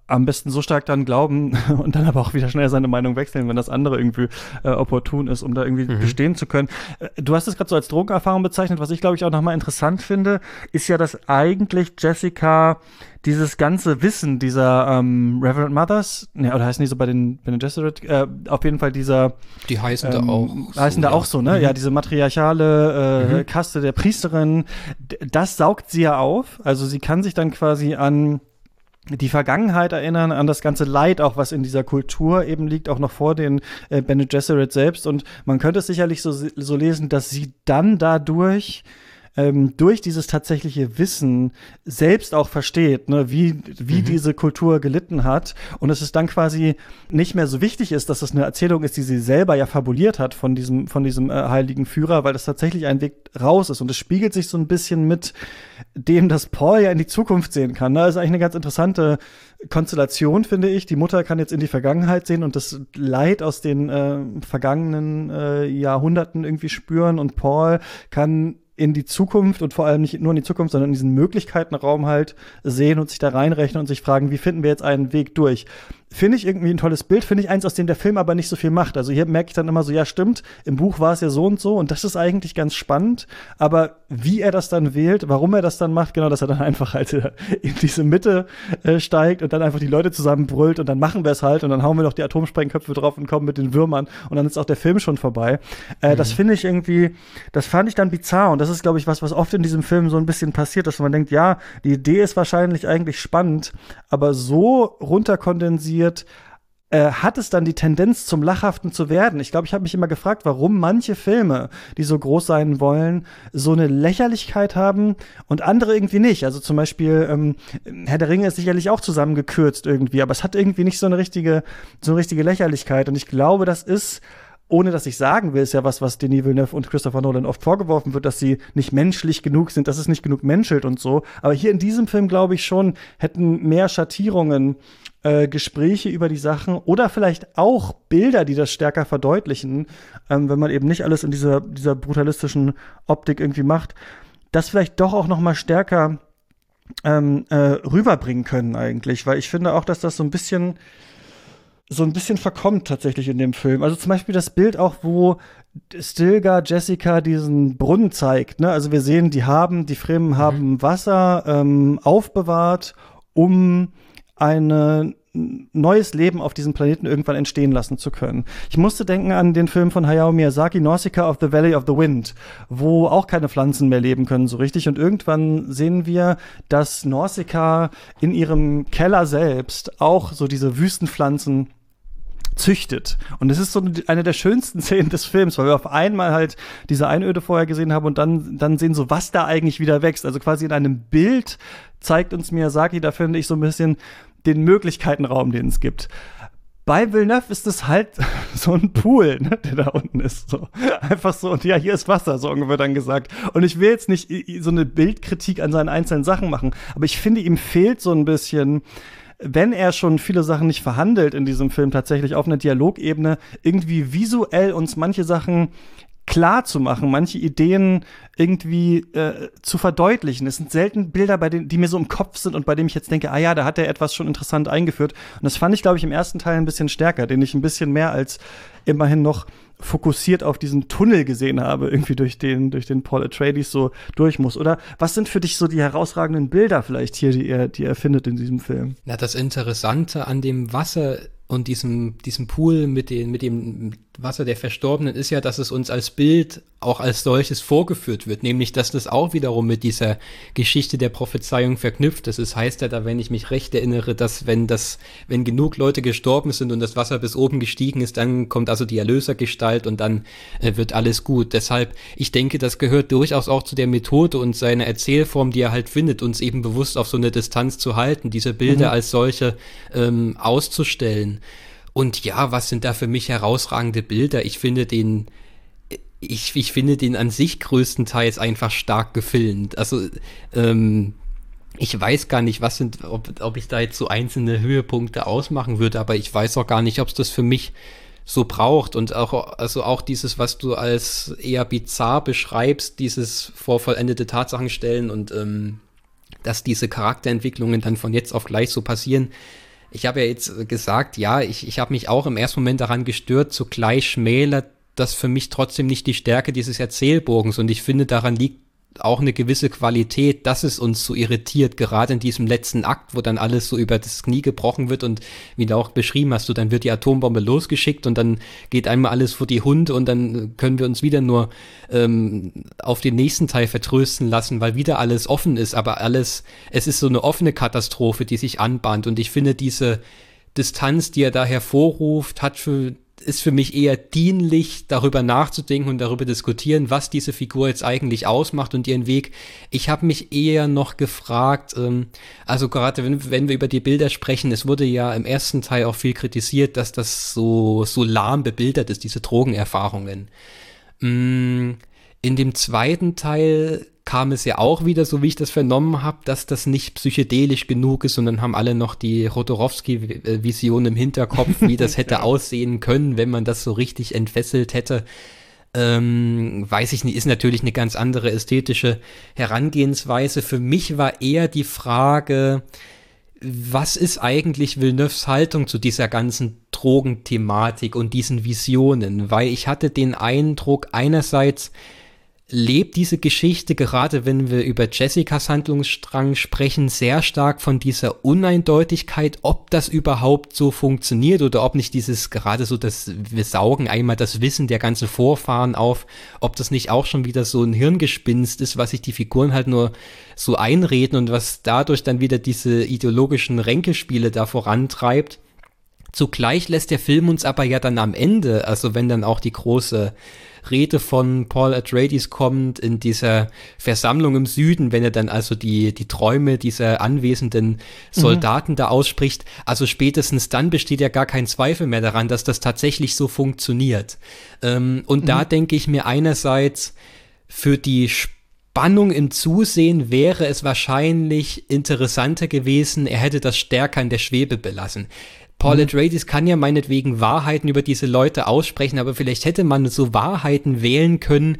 am besten so stark dran glauben und dann aber auch wieder schnell seine Meinung wechseln, wenn das andere irgendwie opportun ist, um da irgendwie bestehen zu können. Du hast es gerade so als Drogenerfahrung bezeichnet. Was ich, glaube ich, auch nochmal interessant finde, ist ja, dass eigentlich Jessica dieses ganze Wissen dieser Reverend Mothers, ne, oder heißen die so bei den Bene Gesserit, auf jeden Fall dieser die heißen da auch heißen da auch so, ne? Ja, diese matriarchale Kaste der Priesterin, das saugt sie ja auf. Also sie kann sich dann quasi an die Vergangenheit erinnern, an das ganze Leid, auch was in dieser Kultur eben liegt, auch noch vor den Bene Gesserit selbst. Und man könnte es sicherlich so lesen, dass sie dann dadurch durch dieses tatsächliche Wissen selbst auch versteht, ne, wie diese Kultur gelitten hat und dass es dann quasi nicht mehr so wichtig ist, dass es eine Erzählung ist, die sie selber ja fabuliert hat von diesem heiligen Führer, weil das tatsächlich ein Weg raus ist und es spiegelt sich so ein bisschen mit dem, dass Paul ja in die Zukunft sehen kann. Ne? Das ist eigentlich eine ganz interessante Konstellation, finde ich. Die Mutter kann jetzt in die Vergangenheit sehen und das Leid aus den vergangenen Jahrhunderten irgendwie spüren und Paul kann in die Zukunft und vor allem nicht nur in die Zukunft, sondern in diesen Möglichkeitenraum halt sehen und sich da reinrechnen und sich fragen, wie finden wir jetzt einen Weg durch? Finde ich irgendwie ein tolles Bild, finde ich eins, aus dem der Film aber nicht so viel macht. Also hier merke ich dann immer so, ja stimmt, im Buch war es ja so und das ist eigentlich ganz spannend, aber wie er das dann wählt, warum er das dann macht, genau, dass er dann einfach halt in diese Mitte steigt und dann einfach die Leute zusammenbrüllt und dann machen wir es halt und dann hauen wir noch die Atomsprengköpfe drauf und kommen mit den Würmern und dann ist auch der Film schon vorbei. Das finde ich irgendwie, das fand ich dann bizarr und das ist, glaube ich, was oft in diesem Film so ein bisschen passiert, dass man denkt, ja, die Idee ist wahrscheinlich eigentlich spannend, aber so runterkondensiert hat es dann die Tendenz zum Lachhaften zu werden. Ich glaube, ich habe mich immer gefragt, warum manche Filme, die so groß sein wollen, so eine Lächerlichkeit haben und andere irgendwie nicht. Also zum Beispiel Herr der Ringe ist sicherlich auch zusammengekürzt irgendwie, aber es hat irgendwie nicht so eine richtige Lächerlichkeit. Und ich glaube, das ist, ohne dass ich sagen will, ist ja was Denis Villeneuve und Christopher Nolan oft vorgeworfen wird, dass sie nicht menschlich genug sind, dass es nicht genug menschelt und so. Aber hier in diesem Film, glaube ich schon, hätten mehr Schattierungen, Gespräche über die Sachen oder vielleicht auch Bilder, die das stärker verdeutlichen, wenn man eben nicht alles in dieser brutalistischen Optik irgendwie macht, das vielleicht doch auch noch mal stärker rüberbringen können eigentlich. Weil ich finde auch, dass das so ein bisschen verkommt tatsächlich in dem Film. Also zum Beispiel das Bild auch, wo Stilgar Jessica diesen Brunnen zeigt. Ne? Also wir sehen, die Fremen haben Wasser aufbewahrt, um ein neues Leben auf diesem Planeten irgendwann entstehen lassen zu können. Ich musste denken an den Film von Hayao Miyazaki, Nausicaa of the Valley of the Wind, wo auch keine Pflanzen mehr leben können so richtig. Und irgendwann sehen wir, dass Nausicaa in ihrem Keller selbst auch so diese Wüstenpflanzen züchtet. Und es ist so eine der schönsten Szenen des Films, weil wir auf einmal halt diese Einöde vorher gesehen haben und dann sehen so, was da eigentlich wieder wächst. Also quasi in einem Bild zeigt uns Miyazaki, da finde ich so ein bisschen den Möglichkeitenraum, den es gibt. Bei Villeneuve ist es halt so ein Pool, ne, der da unten ist. So. Einfach so, und ja, hier ist Wasser, so ungefähr dann gesagt. Und ich will jetzt nicht so eine Bildkritik an seinen einzelnen Sachen machen, aber ich finde, ihm fehlt so ein bisschen, wenn er schon viele Sachen nicht verhandelt in diesem Film, tatsächlich auf einer Dialogebene, irgendwie visuell uns manche Sachen klar zu machen, manche Ideen irgendwie zu verdeutlichen. Es sind selten Bilder, die mir so im Kopf sind und bei dem ich jetzt denke, da hat er etwas schon interessant eingeführt. Und das fand ich, glaube ich, im ersten Teil ein bisschen stärker, den ich ein bisschen mehr als immerhin noch fokussiert auf diesen Tunnel gesehen habe, irgendwie durch den Paul Atreides so durch muss. Oder was sind für dich so die herausragenden Bilder vielleicht hier, die er findet in diesem Film? Na, das Interessante an dem Wasser und diesem Pool mit dem Wasser der Verstorbenen ist ja, dass es uns als Bild auch als solches vorgeführt wird, nämlich, dass das auch wiederum mit dieser Geschichte der Prophezeiung verknüpft ist. Es heißt ja da, wenn ich mich recht erinnere, dass wenn genug Leute gestorben sind und das Wasser bis oben gestiegen ist, dann kommt also die Erlösergestalt und dann wird alles gut. Deshalb, ich denke, das gehört durchaus auch zu der Methode und seiner Erzählform, die er halt findet, uns eben bewusst auf so eine Distanz zu halten, diese Bilder als solche auszustellen. Und ja, was sind da für mich herausragende Bilder? Ich finde den an sich größtenteils einfach stark gefilmt. Also, ich weiß gar nicht, ob ich da jetzt so einzelne Höhepunkte ausmachen würde, aber ich weiß auch gar nicht, ob es das für mich so braucht. Und auch dieses, was du als eher bizarr beschreibst, dieses vor vollendete Tatsachen stellen und dass diese Charakterentwicklungen dann von jetzt auf gleich so passieren. Ich habe ja jetzt gesagt, ja, ich habe mich auch im ersten Moment daran gestört, zugleich schmälert das für mich trotzdem nicht die Stärke dieses Erzählbogens und ich finde, daran liegt auch eine gewisse Qualität, dass es uns so irritiert, gerade in diesem letzten Akt, wo dann alles so über das Knie gebrochen wird und wie du auch beschrieben hast, dann wird die Atombombe losgeschickt und dann geht einmal alles vor die Hunde und dann können wir uns wieder nur auf den nächsten Teil vertrösten lassen, weil wieder alles offen ist, aber es ist so eine offene Katastrophe, die sich anbahnt und ich finde diese Distanz, die er da hervorruft, ist für mich eher dienlich, darüber nachzudenken und darüber diskutieren, was diese Figur jetzt eigentlich ausmacht und ihren Weg. Ich habe mich eher noch gefragt, also gerade wenn wir über die Bilder sprechen, es wurde ja im ersten Teil auch viel kritisiert, dass das so lahm bebildert ist, diese Drogenerfahrungen. In dem zweiten Teil kam es ja auch wieder, so wie ich das vernommen habe, dass das nicht psychedelisch genug ist und dann haben alle noch die Rodorowski-Vision im Hinterkopf, wie das hätte aussehen können, wenn man das so richtig entfesselt hätte. Weiß ich nicht, ist natürlich eine ganz andere ästhetische Herangehensweise. Für mich war eher die Frage, was ist eigentlich Villeneuves Haltung zu dieser ganzen Drogenthematik und diesen Visionen? Weil ich hatte den Eindruck, einerseits lebt diese Geschichte, gerade wenn wir über Jessicas Handlungsstrang sprechen, sehr stark von dieser Uneindeutigkeit, ob das überhaupt so funktioniert oder ob nicht dieses, gerade so, dass wir saugen einmal das Wissen der ganzen Vorfahren auf, ob das nicht auch schon wieder so ein Hirngespinst ist, was sich die Figuren halt nur so einreden und was dadurch dann wieder diese ideologischen Ränkespiele da vorantreibt. Zugleich lässt der Film uns aber ja dann am Ende, also wenn dann auch die große Rede von Paul Atreides kommt in dieser Versammlung im Süden, wenn er dann also die Träume dieser anwesenden Soldaten da ausspricht, also spätestens dann besteht ja gar kein Zweifel mehr daran, dass das tatsächlich so funktioniert. Und da denke ich mir einerseits, für die Spannung im Zusehen wäre es wahrscheinlich interessanter gewesen, er hätte das stärker in der Schwebe belassen. Paul Atreides kann ja meinetwegen Wahrheiten über diese Leute aussprechen, aber vielleicht hätte man so Wahrheiten wählen können,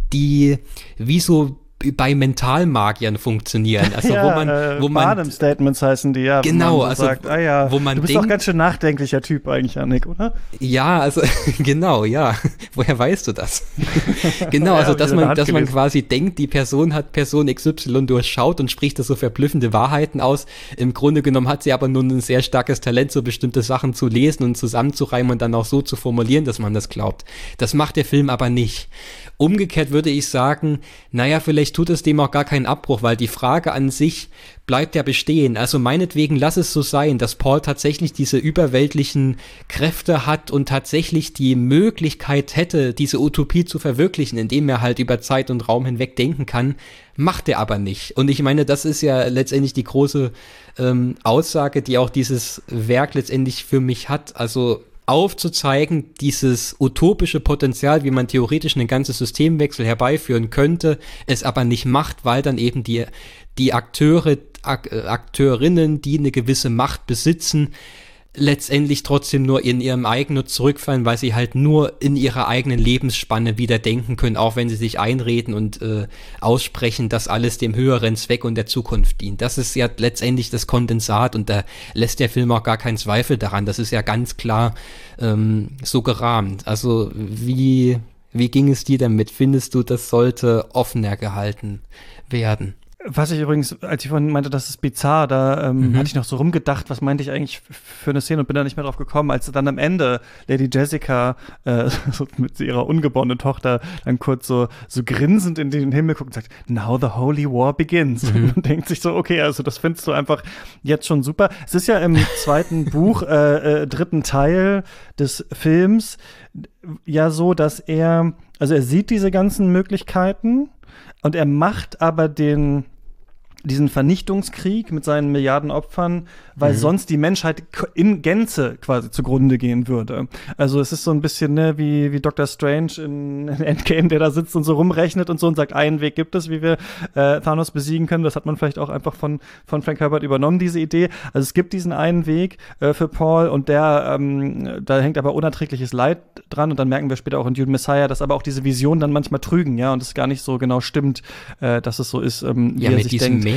die wie so bei Mentalmagiern funktionieren. Also ja, wo man Barnum-Statements heißen die, ja. Genau, wo man also sagt, ja, wo man du bist doch ganz schön nachdenklicher Typ eigentlich, Janik, oder? Ja, also genau, ja. Woher weißt du das? Genau, Ja, also dass man gelesen. quasi denkt, die Person hat Person XY durchschaut und spricht da so verblüffende Wahrheiten aus. Im Grunde genommen hat sie aber nur ein sehr starkes Talent, so bestimmte Sachen zu lesen und zusammenzureimen und dann auch so zu formulieren, dass man das glaubt. Das macht der Film aber nicht. Umgekehrt würde ich sagen, naja, vielleicht tut es dem auch gar keinen Abbruch, weil die Frage an sich bleibt ja bestehen. Also meinetwegen lass es so sein, dass Paul tatsächlich diese überweltlichen Kräfte hat und tatsächlich die Möglichkeit hätte, diese Utopie zu verwirklichen, indem er halt über Zeit und Raum hinweg denken kann, macht er aber nicht. Und ich meine, das ist ja letztendlich die große Aussage, die auch dieses Werk letztendlich für mich hat. Also aufzuzeigen, dieses utopische Potenzial, wie man theoretisch einen ganzen Systemwechsel herbeiführen könnte, es aber nicht macht, weil dann eben die Akteurinnen, die eine gewisse Macht besitzen, letztendlich trotzdem nur in ihrem Eigennutz zurückfallen, weil sie halt nur in ihrer eigenen Lebensspanne wieder denken können, auch wenn sie sich einreden und aussprechen, dass alles dem höheren Zweck und der Zukunft dient. Das ist ja letztendlich das Kondensat und da lässt der Film auch gar keinen Zweifel daran. Das ist ja ganz klar so gerahmt. Also wie ging es dir damit? Findest du, das sollte offener gehalten werden? Was ich übrigens, als ich vorhin meinte, das ist bizarr, da hatte ich noch so rumgedacht, was meinte ich eigentlich für eine Szene und bin da nicht mehr drauf gekommen, als dann am Ende Lady Jessica so mit ihrer ungeborenen Tochter dann kurz so grinsend in den Himmel guckt und sagt, now the holy war begins. Und man denkt sich so, okay, also das findest du einfach jetzt schon super. Es ist ja im zweiten Buch, dritten Teil des Films ja so, dass er sieht diese ganzen Möglichkeiten und er macht aber diesen Vernichtungskrieg mit seinen Milliarden Opfern, weil sonst die Menschheit in Gänze quasi zugrunde gehen würde. Also es ist so ein bisschen wie Dr. Strange in Endgame, der da sitzt und so rumrechnet und so und sagt, einen Weg gibt es, wie wir Thanos besiegen können. Das hat man vielleicht auch einfach von Frank Herbert übernommen, diese Idee. Also es gibt diesen einen Weg für Paul und da hängt aber unerträgliches Leid dran und dann merken wir später auch in Dune Messiah, dass aber auch diese Visionen dann manchmal trügen, ja, und es gar nicht so genau stimmt, dass es so ist, wie er mit sich diesem denkt.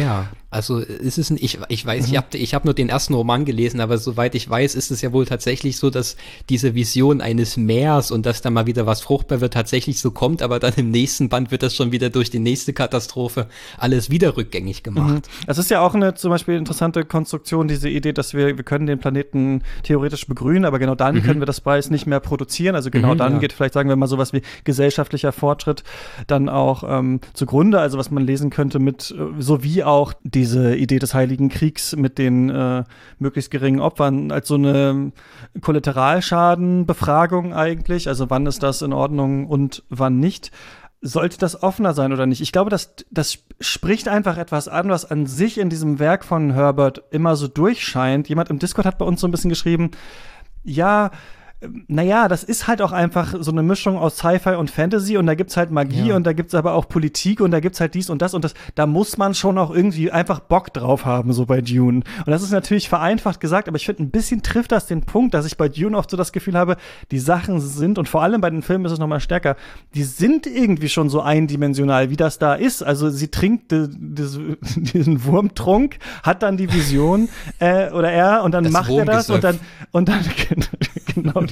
schwer. Also ist es ich weiß, ich hab nur den ersten Roman gelesen, aber soweit ich weiß, ist es ja wohl tatsächlich so, dass diese Vision eines Meers und dass da mal wieder was fruchtbar wird, tatsächlich so kommt, aber dann im nächsten Band wird das schon wieder durch die nächste Katastrophe alles wieder rückgängig gemacht. Es ist ja auch eine zum Beispiel interessante Konstruktion, diese Idee, dass wir können den Planeten theoretisch begrünen, aber genau dann können wir das Preis nicht mehr produzieren. Also genau dann geht vielleicht, sagen wir mal, sowas wie gesellschaftlicher Fortschritt dann auch zugrunde. Also was man lesen könnte mit, sowie auch diese Idee des Heiligen Kriegs mit den möglichst geringen Opfern als so eine Kollateralschadenbefragung eigentlich. Also wann ist das in Ordnung und wann nicht. Sollte das offener sein oder nicht? Ich glaube, das spricht einfach etwas an, was an sich in diesem Werk von Herbert immer so durchscheint. Jemand im Discord hat bei uns so ein bisschen geschrieben, ja, naja, das ist halt auch einfach so eine Mischung aus Sci-Fi und Fantasy und da gibt's halt Magie und da gibt's aber auch Politik und da gibt's halt dies und das, da muss man schon auch irgendwie einfach Bock drauf haben, so bei Dune. Und das ist natürlich vereinfacht gesagt, aber ich finde, ein bisschen trifft das den Punkt, dass ich bei Dune oft so das Gefühl habe, die Sachen sind, und vor allem bei den Filmen ist es noch mal stärker, die sind irgendwie schon so eindimensional, wie das da ist. Also sie trinkt diesen Wurmtrunk, hat dann die Vision oder er und dann das macht er das und dann genau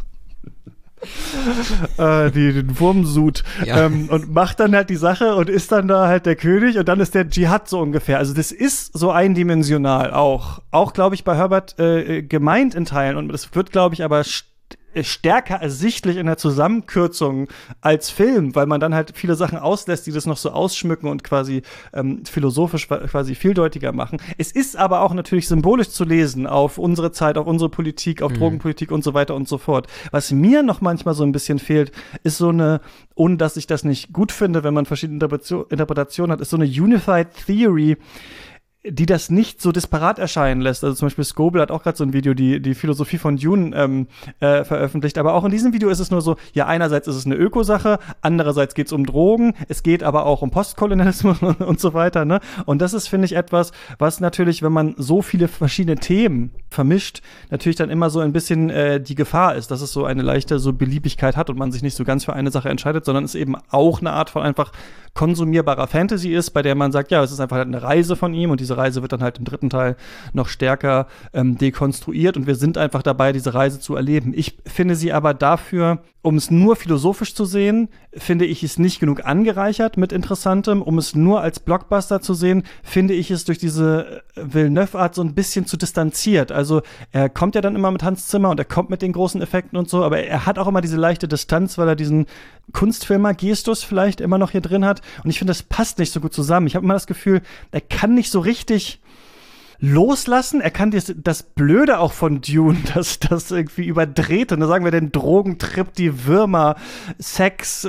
den Wurmsud und macht dann halt die Sache und ist dann da halt der König und dann ist der Dschihad so ungefähr. Also das ist so eindimensional auch glaube ich bei Herbert gemeint in Teilen und das wird glaube ich aber stärker ersichtlich in der Zusammenkürzung als Film, weil man dann halt viele Sachen auslässt, die das noch so ausschmücken und quasi philosophisch quasi vieldeutiger machen. Es ist aber auch natürlich symbolisch zu lesen auf unsere Zeit, auf unsere Politik, auf Drogenpolitik und so weiter und so fort. Was mir noch manchmal so ein bisschen fehlt, ist so eine, ohne dass ich das nicht gut finde, wenn man verschiedene Interpretationen hat, ist so eine Unified Theory, die das nicht so disparat erscheinen lässt. Also zum Beispiel Scoble hat auch gerade so ein Video, die Philosophie von Dune veröffentlicht. Aber auch in diesem Video ist es nur so, ja, einerseits ist es eine Ökosache, andererseits geht es um Drogen, es geht aber auch um Postkolonialismus und so weiter, ne? Und das ist, finde ich, etwas, was natürlich, wenn man so viele verschiedene Themen vermischt, natürlich dann immer so ein bisschen die Gefahr ist, dass es so eine leichte so Beliebigkeit hat und man sich nicht so ganz für eine Sache entscheidet, sondern es eben auch eine Art von einfach konsumierbarer Fantasy ist, bei der man sagt, ja, es ist einfach halt eine Reise von ihm und diese Reise wird dann halt im dritten Teil noch stärker dekonstruiert und wir sind einfach dabei, diese Reise zu erleben. Ich finde sie aber dafür, um es nur philosophisch zu sehen, finde ich es nicht genug angereichert mit Interessantem. Um es nur als Blockbuster zu sehen, finde ich es durch diese Villeneuve-Art so ein bisschen zu distanziert. Also er kommt ja dann immer mit Hans Zimmer und er kommt mit den großen Effekten und so, aber er hat auch immer diese leichte Distanz, weil er diesen Kunstfilmer-Gestus vielleicht immer noch hier drin hat. Und ich finde, das passt nicht so gut zusammen. Ich habe immer das Gefühl, er kann nicht so richtig loslassen. Er kann das Blöde auch von Dune, das irgendwie überdreht. Und da sagen wir den Drogentrip, die Würmer, Sex,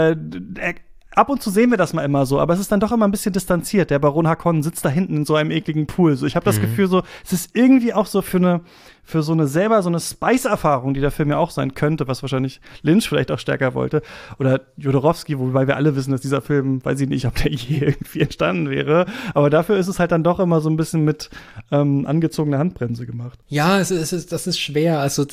ab und zu sehen wir das mal immer so, aber es ist dann doch immer ein bisschen distanziert. Der Baron Harkonnen sitzt da hinten in so einem ekligen Pool. So, ich habe das Gefühl, so, es ist irgendwie auch so für so eine Spice-Erfahrung, die der Film ja auch sein könnte, was wahrscheinlich Lynch vielleicht auch stärker wollte. Oder Jodorowsky, wobei wir alle wissen, dass dieser Film, weiß ich nicht, ob der je irgendwie entstanden wäre. Aber dafür ist es halt dann doch immer so ein bisschen mit angezogener Handbremse gemacht. Ja, das ist schwer. Also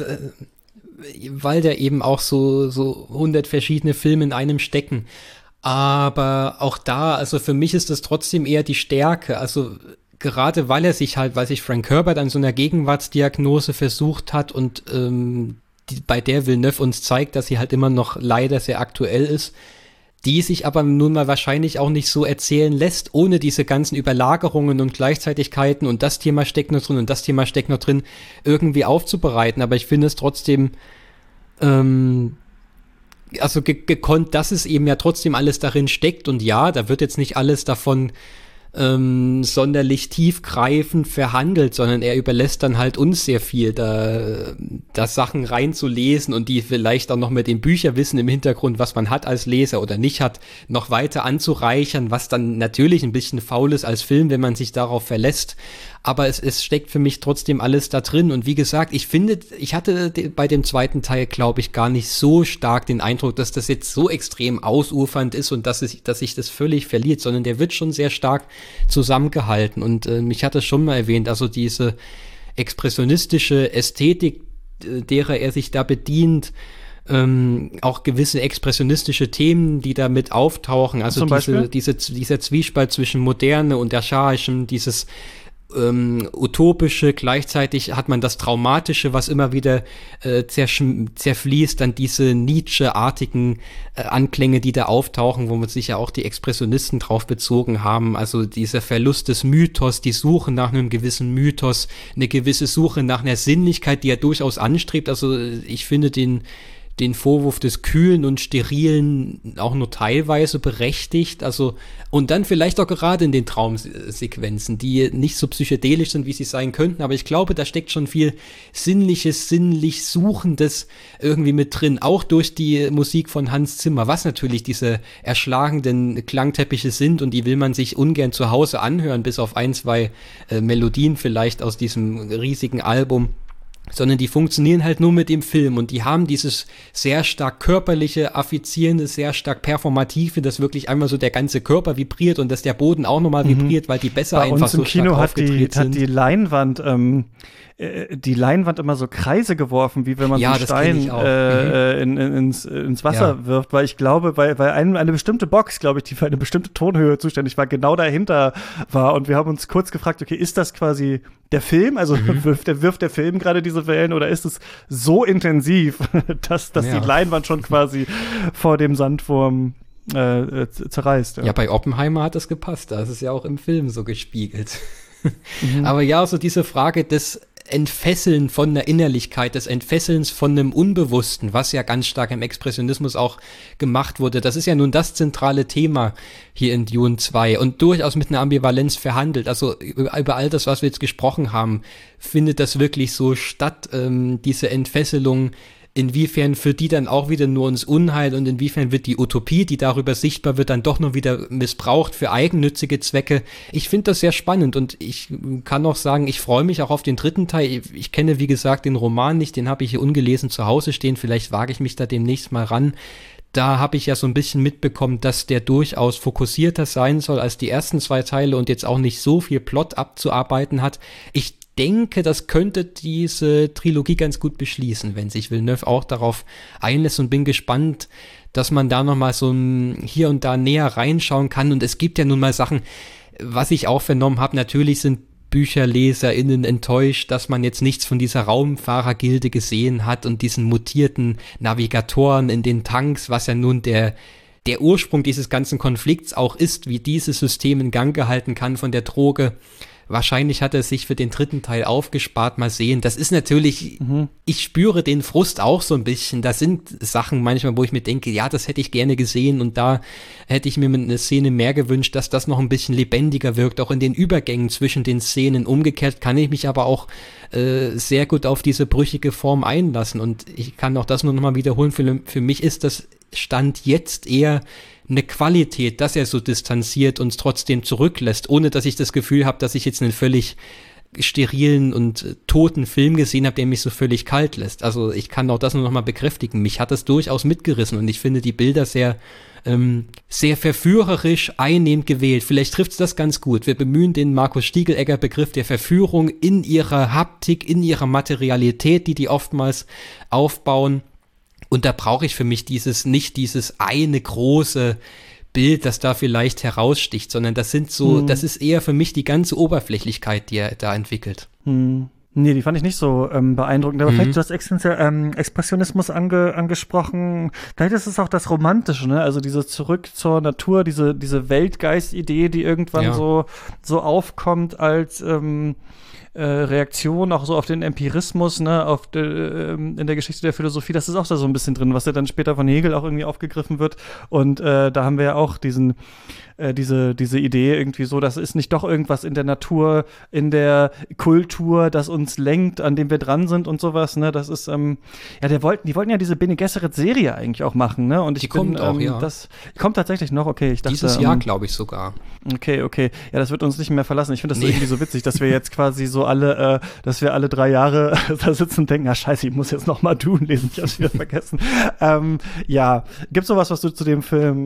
weil da eben auch so 100 verschiedene Filme in einem stecken. Aber auch da, also für mich ist das trotzdem eher die Stärke. Also gerade weil er sich halt, weil sich Frank Herbert an so einer Gegenwartsdiagnose versucht hat und bei der Villeneuve uns zeigt, dass sie halt immer noch leider sehr aktuell ist, die sich aber nun mal wahrscheinlich auch nicht so erzählen lässt, ohne diese ganzen Überlagerungen und Gleichzeitigkeiten und das Thema steckt noch drin und das Thema steckt noch drin, irgendwie aufzubereiten. Aber ich finde es trotzdem also gekonnt, dass es eben ja trotzdem alles darin steckt und ja, da wird jetzt nicht alles davon sonderlich tiefgreifend verhandelt, sondern er überlässt dann halt uns sehr viel, da Sachen reinzulesen und die vielleicht auch noch mit dem Bücherwissen im Hintergrund, was man hat als Leser oder nicht hat, noch weiter anzureichern, was dann natürlich ein bisschen faul ist als Film, wenn man sich darauf verlässt. Aber es steckt für mich trotzdem alles da drin. Und wie gesagt, ich finde, ich hatte bei dem zweiten Teil, glaube ich, gar nicht so stark den Eindruck, dass das jetzt so extrem ausufernd ist und dass sich das völlig verliert, sondern der wird schon sehr stark zusammengehalten. Und ich hatte es schon mal erwähnt, also diese expressionistische Ästhetik, derer er sich da bedient, auch gewisse expressionistische Themen, die da mit auftauchen, also dieser Zwiespalt zwischen Moderne und Archaischem, dieses Utopische, gleichzeitig hat man das Traumatische, was immer wieder zerfließt, dann diese Nietzsche-artigen Anklänge, die da auftauchen, wo man sich ja auch die Expressionisten drauf bezogen haben, also dieser Verlust des Mythos, die Suche nach einem gewissen Mythos, eine gewisse Suche nach einer Sinnlichkeit, die er durchaus anstrebt, also ich finde den Vorwurf des Kühlen und Sterilen auch nur teilweise berechtigt, also und dann vielleicht auch gerade in den Traumsequenzen, die nicht so psychedelisch sind, wie sie sein könnten, aber ich glaube, da steckt schon viel Sinnliches, sinnlich Suchendes irgendwie mit drin, auch durch die Musik von Hans Zimmer, was natürlich diese erschlagenden Klangteppiche sind und die will man sich ungern zu Hause anhören, bis auf 1, 2 Melodien vielleicht aus diesem riesigen Album, sondern die funktionieren halt nur mit dem Film und die haben dieses sehr stark körperliche, affizierende, sehr stark performative, dass wirklich einmal so der ganze Körper vibriert und dass der Boden auch nochmal vibriert, weil die besser Bei einfach uns im so Kino stark aufgedreht sind. hat die Leinwand immer so Kreise geworfen, wie wenn man so einen Stein ins Wasser wirft, weil ich glaube, weil eine bestimmte Box, glaube ich, die für eine bestimmte Tonhöhe zuständig war, genau dahinter war und wir haben uns kurz gefragt, okay, ist das quasi der Film, also wirft der Film gerade diese Wellen oder ist es so intensiv, dass die Leinwand schon quasi vor dem Sandwurm zerreißt. Ja, bei Oppenheimer hat das gepasst, da ist es ja auch im Film so gespiegelt. Aber ja, so diese Frage des Entfesseln von der Innerlichkeit, des Entfesselns von einem Unbewussten, was ja ganz stark im Expressionismus auch gemacht wurde. Das ist ja nun das zentrale Thema hier in Dune 2 und durchaus mit einer Ambivalenz verhandelt. Also über all das, was wir jetzt gesprochen haben, findet das wirklich so statt, diese Entfesselung. Inwiefern führt die dann auch wieder nur ins Unheil und inwiefern wird die Utopie, die darüber sichtbar wird, dann doch nur wieder missbraucht für eigennützige Zwecke. Ich finde das sehr spannend und ich kann auch sagen, ich freue mich auch auf den 3. Teil. Ich kenne, wie gesagt, den Roman nicht, den habe ich hier ungelesen zu Hause stehen. Vielleicht wage ich mich da demnächst mal ran. Da habe ich ja so ein bisschen mitbekommen, dass der durchaus fokussierter sein soll als die ersten 2 Teile und jetzt auch nicht so viel Plot abzuarbeiten hat. Ich denke, das könnte diese Trilogie ganz gut beschließen, wenn sich Villeneuve auch darauf einlässt und bin gespannt, dass man da nochmal so hier und da näher reinschauen kann und es gibt ja nun mal Sachen, was ich auch vernommen habe, natürlich sind BücherleserInnen enttäuscht, dass man jetzt nichts von dieser Raumfahrergilde gesehen hat und diesen mutierten Navigatoren in den Tanks, was ja nun der Ursprung dieses ganzen Konflikts auch ist, wie dieses System in Gang gehalten kann von der Droge. Wahrscheinlich hat er sich für den 3. Teil aufgespart, mal sehen. Das ist natürlich, ich spüre den Frust auch so ein bisschen. Da sind Sachen manchmal, wo ich mir denke, ja, das hätte ich gerne gesehen und da hätte ich mir eine Szene mehr gewünscht, dass das noch ein bisschen lebendiger wirkt, auch in den Übergängen zwischen den Szenen. Umgekehrt kann ich mich aber auch sehr gut auf diese brüchige Form einlassen und ich kann auch das nur noch mal wiederholen. Für mich ist das Stand jetzt eher eine Qualität, dass er so distanziert uns trotzdem zurücklässt, ohne dass ich das Gefühl habe, dass ich jetzt einen völlig sterilen und toten Film gesehen habe, der mich so völlig kalt lässt. Also ich kann auch das nur noch mal bekräftigen. Mich hat das durchaus mitgerissen und ich finde die Bilder sehr verführerisch, einnehmend gewählt. Vielleicht trifft es das ganz gut. Wir bemühen den Markus Stiegelegger-Begriff der Verführung in ihrer Haptik, in ihrer Materialität, die oftmals aufbauen. Und da brauche ich für mich nicht dieses eine große Bild, das da vielleicht heraussticht, sondern das ist eher für mich die ganze Oberflächlichkeit, die er da entwickelt. Nee, die fand ich nicht so beeindruckend. Aber vielleicht, du hast Expressionismus angesprochen. Vielleicht ist es auch das Romantische, ne? Also diese Zurück zur Natur, diese Weltgeist-Idee, die irgendwann so aufkommt als Reaktion auch so auf den Empirismus, ne, in der Geschichte der Philosophie, das ist auch da so ein bisschen drin, was ja dann später von Hegel auch irgendwie aufgegriffen wird. Und da haben wir ja auch diese Idee irgendwie so, das ist nicht doch irgendwas in der Natur, in der Kultur, das uns lenkt, an dem wir dran sind und sowas, ne, das ist, die wollten ja diese Bene Gesserit-Serie eigentlich auch machen, ne, und das kommt tatsächlich noch, okay, ich dachte. Dieses Jahr, glaube ich sogar. Okay, ja, das wird uns nicht mehr verlassen. Ich finde das irgendwie so witzig, dass wir jetzt quasi so dass wir alle 3 Jahre da sitzen und denken, scheiße, ich muss jetzt noch mal Dune lesen, ich hab's wieder vergessen. Gibt's sowas, was du zu dem Film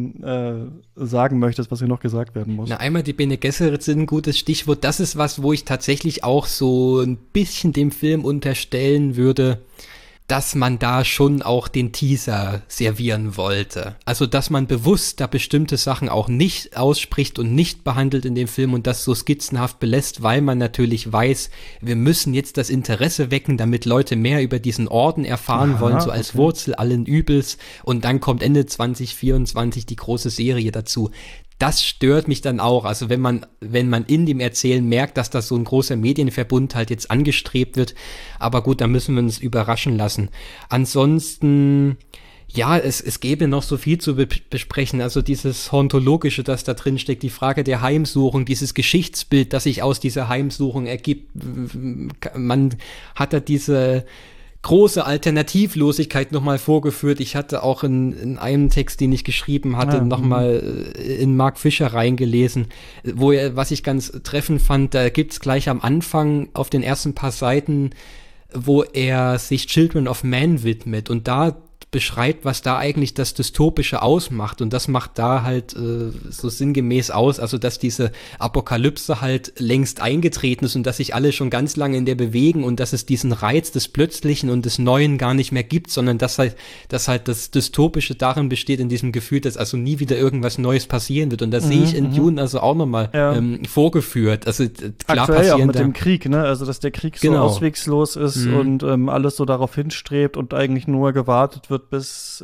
sagen möchtest, was hier noch gesagt werden muss? Na, einmal die Bene Gesserit sind ein gutes Stichwort. Das ist was, wo ich tatsächlich auch so ein bisschen dem Film unterstellen würde, dass man da schon auch den Teaser servieren wollte. Also, dass man bewusst da bestimmte Sachen auch nicht ausspricht und nicht behandelt in dem Film und das so skizzenhaft belässt, weil man natürlich weiß, wir müssen jetzt das Interesse wecken, damit Leute mehr über diesen Orden erfahren wollen, so als Wurzel allen Übels. Und dann kommt Ende 2024 die große Serie dazu. Das stört mich dann auch. Also wenn man in dem Erzählen merkt, dass das so ein großer Medienverbund halt jetzt angestrebt wird. Aber gut, da müssen wir uns überraschen lassen. Ansonsten, ja, es gäbe noch so viel zu besprechen. Also dieses Hauntologische, das da drin steckt, die Frage der Heimsuchung, dieses Geschichtsbild, das sich aus dieser Heimsuchung ergibt. Man hat da diese große Alternativlosigkeit nochmal vorgeführt. Ich hatte auch in einem Text, den ich geschrieben hatte, nochmal in Mark Fisher reingelesen, was ich ganz treffend fand, da gibt's gleich am Anfang auf den ersten paar Seiten, wo er sich Children of Man widmet und da beschreibt, was da eigentlich das Dystopische ausmacht. Und das macht da halt so sinngemäß aus, also dass diese Apokalypse halt längst eingetreten ist und dass sich alle schon ganz lange in der bewegen und dass es diesen Reiz des Plötzlichen und des Neuen gar nicht mehr gibt, sondern dass halt das Dystopische darin besteht, in diesem Gefühl, dass also nie wieder irgendwas Neues passieren wird. Und das sehe ich in Dune also auch nochmal vorgeführt. Also klar aktuell passieren auch mit da dem Krieg, ne? Also dass der Krieg so auswegslos ist und alles so darauf hinstrebt und eigentlich nur gewartet wird, bis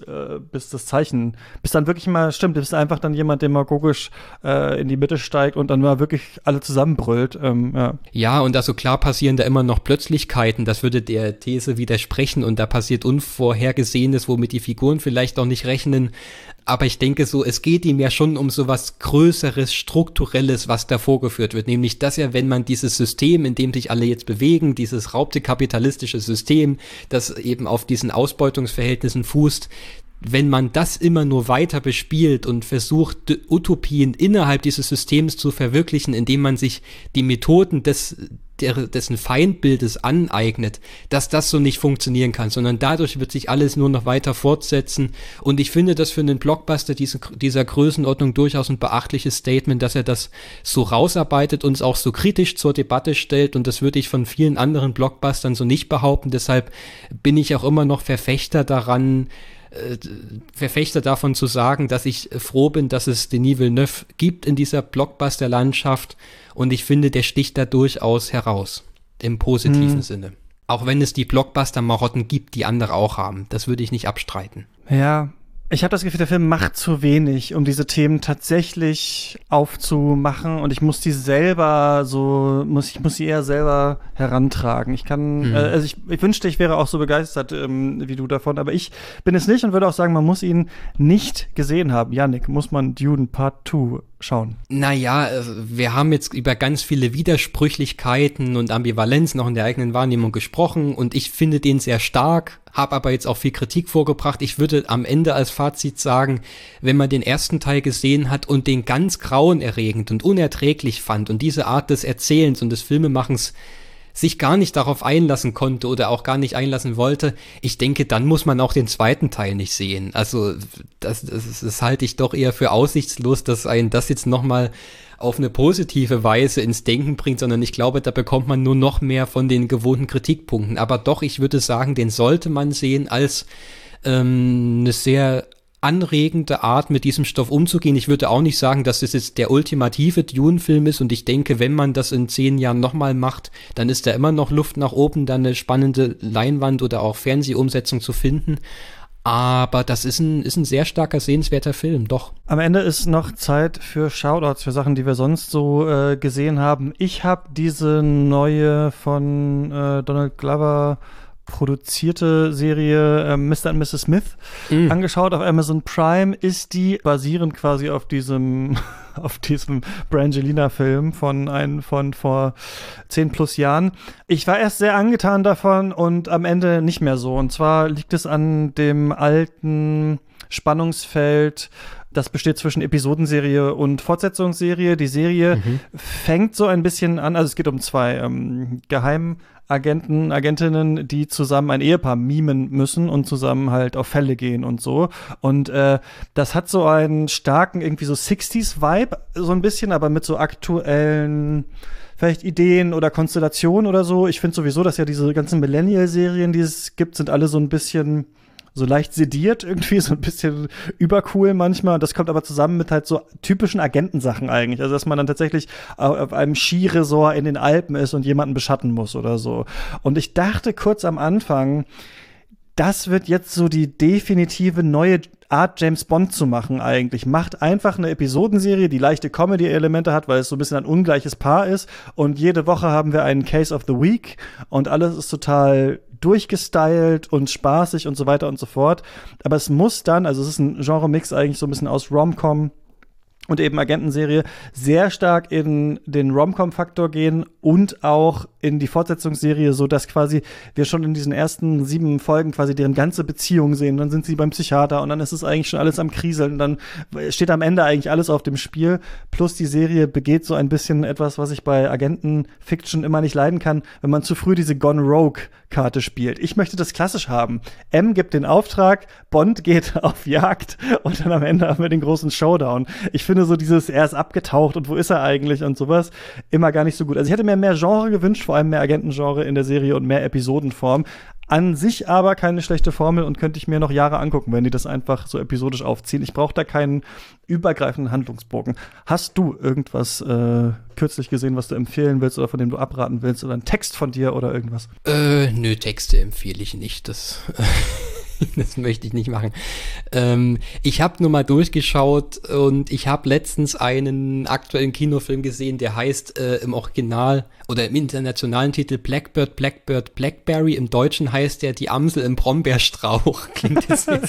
dann wirklich mal stimmt, bis einfach dann jemand demagogisch in die Mitte steigt und dann mal wirklich alle zusammenbrüllt. Ja, und also klar passieren da immer noch Plötzlichkeiten, das würde der These widersprechen und da passiert Unvorhergesehenes, womit die Figuren vielleicht auch nicht rechnen. Aber ich denke so, es geht ihm ja schon um so was Größeres, Strukturelles, was da vorgeführt wird. Nämlich, dass ja, wenn man dieses System, in dem sich alle jetzt bewegen, dieses raubtierkapitalistische System, das eben auf diesen Ausbeutungsverhältnissen fußt, wenn man das immer nur weiter bespielt und versucht, Utopien innerhalb dieses Systems zu verwirklichen, indem man sich die Methoden dessen Feindbildes aneignet, dass das so nicht funktionieren kann, sondern dadurch wird sich alles nur noch weiter fortsetzen. Und ich finde das für einen Blockbuster dieser Größenordnung durchaus ein beachtliches Statement, dass er das so rausarbeitet und es auch so kritisch zur Debatte stellt. Und das würde ich von vielen anderen Blockbustern so nicht behaupten. Deshalb bin ich auch immer noch Verfechter davon zu sagen, dass ich froh bin, dass es Denis Villeneuve gibt in dieser Blockbuster-Landschaft und ich finde, der sticht da durchaus heraus, im positiven Sinne. Auch wenn es die Blockbuster-Marotten gibt, die andere auch haben. Das würde ich nicht abstreiten. Ja, ich habe das Gefühl, der Film macht zu wenig, um diese Themen tatsächlich aufzumachen und ich muss die selber ich muss sie eher selber herantragen. Ich kann, also ich wünschte, ich wäre auch so begeistert wie du davon, aber ich bin es nicht und würde auch sagen, man muss ihn nicht gesehen haben. Yannick, muss man Dune Part 2 schauen? Naja, wir haben jetzt über ganz viele Widersprüchlichkeiten und Ambivalenzen noch in der eigenen Wahrnehmung gesprochen und ich finde den sehr stark, habe aber jetzt auch viel Kritik vorgebracht. Ich würde am Ende als Fazit sagen, wenn man den ersten Teil gesehen hat und den ganz grauenerregend und unerträglich fand und diese Art des Erzählens und des Filmemachens sich gar nicht darauf einlassen konnte oder auch gar nicht einlassen wollte, ich denke, dann muss man auch den zweiten Teil nicht sehen. Also das halte ich doch eher für aussichtslos, dass einen das jetzt nochmal auf eine positive Weise ins Denken bringt, sondern ich glaube, da bekommt man nur noch mehr von den gewohnten Kritikpunkten. Aber doch, ich würde sagen, den sollte man sehen als eine sehr anregende Art, mit diesem Stoff umzugehen. Ich würde auch nicht sagen, dass es jetzt der ultimative Dune-Film ist und ich denke, wenn man das in 10 Jahren nochmal macht, dann ist da immer noch Luft nach oben, dann eine spannende Leinwand oder auch Fernsehumsetzung zu finden. Aber das ist ein sehr starker, sehenswerter Film, doch. Am Ende ist noch Zeit für Shoutouts, für Sachen, die wir sonst so gesehen haben. Ich habe diese neue von Donald Glover produzierte Serie Mr. and Mrs. Smith angeschaut auf Amazon Prime, ist die basierend quasi auf diesem Brangelina-Film von vor 10 plus Jahren. Ich war erst sehr angetan davon und am Ende nicht mehr so. Und zwar liegt es an dem alten Spannungsfeld, das besteht zwischen Episodenserie und Fortsetzungsserie. Die Serie fängt so ein bisschen an, also es geht um 2 Agentinnen, die zusammen ein Ehepaar mimen müssen und zusammen halt auf Fälle gehen und so. Und das hat so einen starken irgendwie so 60s-Vibe, so ein bisschen, aber mit so aktuellen vielleicht Ideen oder Konstellationen oder so. Ich finde sowieso, dass ja diese ganzen Millennial-Serien, die es gibt, sind alle so ein bisschen so leicht sediert irgendwie, so ein bisschen übercool manchmal. Und das kommt aber zusammen mit halt so typischen Agentensachen eigentlich. Also, dass man dann tatsächlich auf einem Skiresort in den Alpen ist und jemanden beschatten muss oder so. Und ich dachte kurz am Anfang, das wird jetzt so die definitive neue Art, James Bond zu machen eigentlich. Macht einfach eine Episodenserie, die leichte Comedy-Elemente hat, weil es so ein bisschen ein ungleiches Paar ist. Und jede Woche haben wir einen Case of the Week und alles ist total durchgestylt und spaßig und so weiter und so fort. Aber es muss dann, also es ist ein Genre-Mix eigentlich so ein bisschen aus Rom-Com und eben Agentenserie, sehr stark in den Rom-Com-Faktor gehen und auch in die Fortsetzungsserie, so dass quasi wir schon in diesen ersten 7 Folgen quasi deren ganze Beziehung sehen. Dann sind sie beim Psychiater und dann ist es eigentlich schon alles am Kriseln. Dann steht am Ende eigentlich alles auf dem Spiel. Plus die Serie begeht so ein bisschen etwas, was ich bei Agenten-Fiction immer nicht leiden kann, wenn man zu früh diese Gone Rogue-Karte spielt. Ich möchte das klassisch haben. M gibt den Auftrag, Bond geht auf Jagd und dann am Ende haben wir den großen Showdown. Ich finde so dieses, er ist abgetaucht und wo ist er eigentlich und sowas, immer gar nicht so gut. Also ich hätte mir mehr Genre gewünscht, vor allem mehr Agentengenre in der Serie und mehr Episodenform. An sich aber keine schlechte Formel und könnte ich mir noch Jahre angucken, wenn die das einfach so episodisch aufziehen. Ich brauche da keinen übergreifenden Handlungsbogen. Hast du irgendwas kürzlich gesehen, was du empfehlen willst oder von dem du abraten willst oder ein Text von dir oder irgendwas? Nö, Texte empfehle ich nicht. Das möchte ich nicht machen. Ich habe nur mal durchgeschaut und ich habe letztens einen aktuellen Kinofilm gesehen, der heißt im Original oder im internationalen Titel Blackbird, Blackbird, Blackberry. Im Deutschen heißt der Die Amsel im Brombeerstrauch. Klingt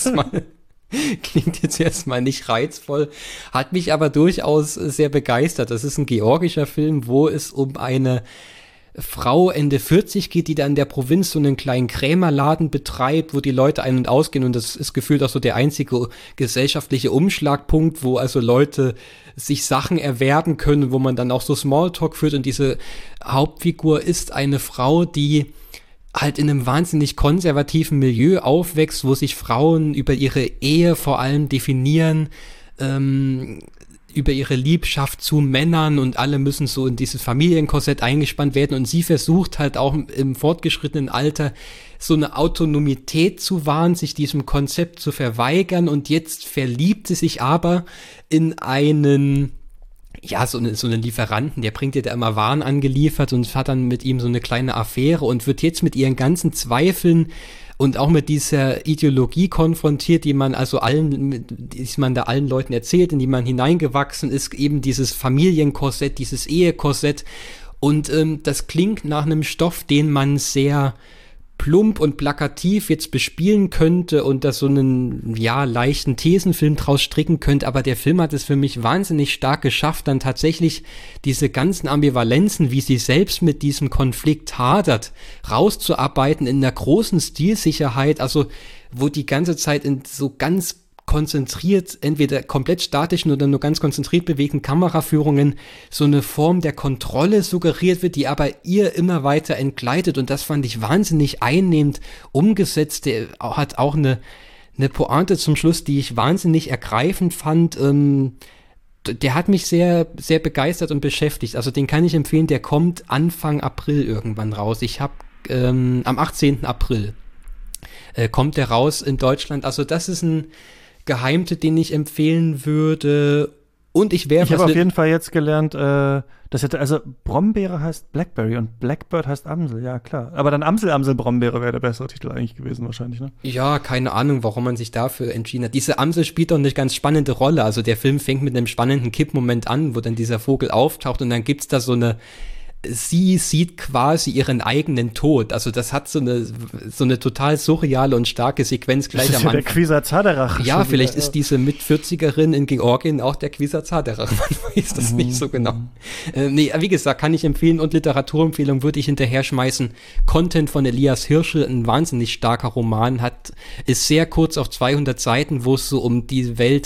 jetzt erstmal nicht reizvoll, hat mich aber durchaus sehr begeistert. Das ist ein georgischer Film, wo es um eine Frau Ende 40 geht, die da in der Provinz so einen kleinen Krämerladen betreibt, wo die Leute ein- und ausgehen und das ist gefühlt auch so der einzige gesellschaftliche Umschlagpunkt, wo also Leute sich Sachen erwerben können, wo man dann auch so Smalltalk führt und diese Hauptfigur ist eine Frau, die halt in einem wahnsinnig konservativen Milieu aufwächst, wo sich Frauen über ihre Ehe vor allem definieren, über ihre Liebschaft zu Männern und alle müssen so in dieses Familienkorsett eingespannt werden und sie versucht halt auch im fortgeschrittenen Alter so eine Autonomität zu wahren, sich diesem Konzept zu verweigern und jetzt verliebt sie sich aber in einen, ja, so einen Lieferanten, der bringt ihr da immer Waren angeliefert und hat dann mit ihm so eine kleine Affäre und wird jetzt mit ihren ganzen Zweifeln und auch mit dieser Ideologie konfrontiert, die man da allen Leuten erzählt, in die man hineingewachsen ist, eben dieses Familienkorsett, dieses Ehekorsett. Und das klingt nach einem Stoff, den man sehr plump und plakativ jetzt bespielen könnte und da so einen, ja, leichten Thesenfilm draus stricken könnte, aber der Film hat es für mich wahnsinnig stark geschafft, dann tatsächlich diese ganzen Ambivalenzen, wie sie selbst mit diesem Konflikt hadert, rauszuarbeiten in einer großen Stilsicherheit, also wo die ganze Zeit in so ganz konzentriert, entweder komplett statischen oder nur ganz konzentriert bewegten Kameraführungen so eine Form der Kontrolle suggeriert wird, die aber ihr immer weiter entgleitet und das fand ich wahnsinnig einnehmend umgesetzt. Der hat auch eine Pointe zum Schluss, die ich wahnsinnig ergreifend fand. Der hat mich sehr, sehr begeistert und beschäftigt. Also den kann ich empfehlen, der kommt Anfang April irgendwann raus. Ich habe am 18. April kommt der raus in Deutschland. Also das ist ein Geheimtipp, den ich empfehlen würde. Und ich habe auf jeden Fall jetzt gelernt, also Brombeere heißt Blackberry und Blackbird heißt Amsel, ja klar. Aber dann Amsel Brombeere wäre der bessere Titel eigentlich gewesen wahrscheinlich, ne? Ja, keine Ahnung, warum man sich dafür entschieden hat. Diese Amsel spielt doch eine ganz spannende Rolle. Also der Film fängt mit einem spannenden Kippmoment an, wo dann dieser Vogel auftaucht und dann gibt's da sie sieht quasi ihren eigenen Tod. Also das hat so eine total surreale und starke Sequenz gleich am Anfang. Das ist ja der Quisatz-Haderach. Ja, vielleicht ist diese Mit-40erin in Georgien auch der Quisatz-Haderach. Man weiß das nicht so genau. Nee, wie gesagt, kann ich empfehlen und Literaturempfehlung würde ich hinterher schmeißen. Content von Elias Hirschel, ein wahnsinnig starker Roman, ist sehr kurz auf 200 Seiten, wo es so um die Welt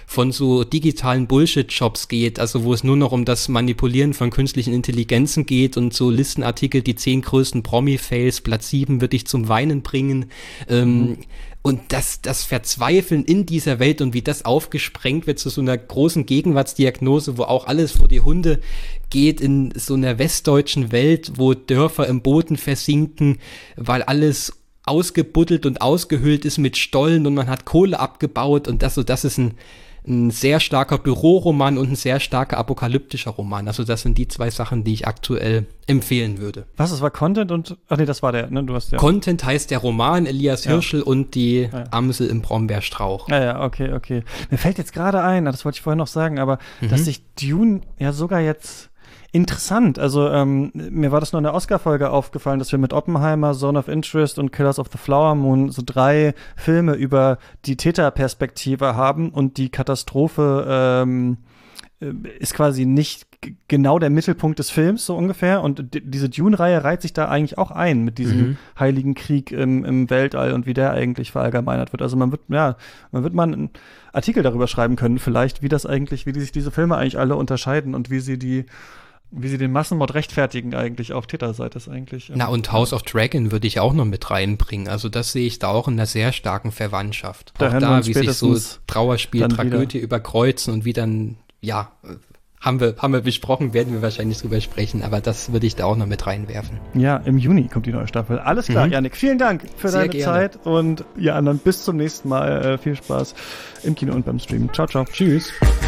von so digitalen Bullshit-Shops geht, also wo es nur noch um das Manipulieren von künstlichen Intelligenzen geht und so Listenartikel, die 10 größten Promi-Fails, Platz 7 wird dich zum Weinen bringen. Und das Verzweifeln in dieser Welt und wie das aufgesprengt wird zu so einer großen Gegenwartsdiagnose, wo auch alles vor die Hunde geht in so einer westdeutschen Welt, wo Dörfer im Boden versinken, weil alles ausgebuddelt und ausgehöhlt ist mit Stollen und man hat Kohle abgebaut und das ist ein sehr starker Büroroman und ein sehr starker apokalyptischer Roman. Also das sind die 2 Sachen, die ich aktuell empfehlen würde. Was, es war Content und, das war der, ne? Du hast ja. Content heißt der Roman, Elias Hirschl und die Amsel im Brombeerstrauch. Ja, okay. Mir fällt jetzt gerade ein, das wollte ich vorher noch sagen, aber dass sich Dune ja sogar jetzt interessant, also mir war das nur in der Oscar-Folge aufgefallen, dass wir mit Oppenheimer, Zone of Interest und Killers of the Flower Moon so 3 Filme über die Täterperspektive haben und die Katastrophe ist quasi nicht genau der Mittelpunkt des Films, so ungefähr. Und diese Dune-Reihe reiht sich da eigentlich auch ein mit diesem Heiligen Krieg im Weltall und wie der eigentlich verallgemeinert wird. Also man wird mal einen Artikel darüber schreiben können, vielleicht, wie sich diese Filme eigentlich alle unterscheiden und wie sie den Massenmord rechtfertigen eigentlich auf Täterseite ist eigentlich. Na, und House of Dragon würde ich auch noch mit reinbringen. Also das sehe ich da auch in einer sehr starken Verwandtschaft. Auch da, wie sich so Trauerspiel, Tragödie überkreuzen und wie dann, ja, haben wir besprochen, werden wir wahrscheinlich drüber sprechen, aber das würde ich da auch noch mit reinwerfen. Ja, im Juni kommt die neue Staffel. Alles klar, Jannik, vielen Dank für deine Zeit und ja, dann bis zum nächsten Mal. Viel Spaß im Kino und beim Streamen. Ciao, ciao. Tschüss.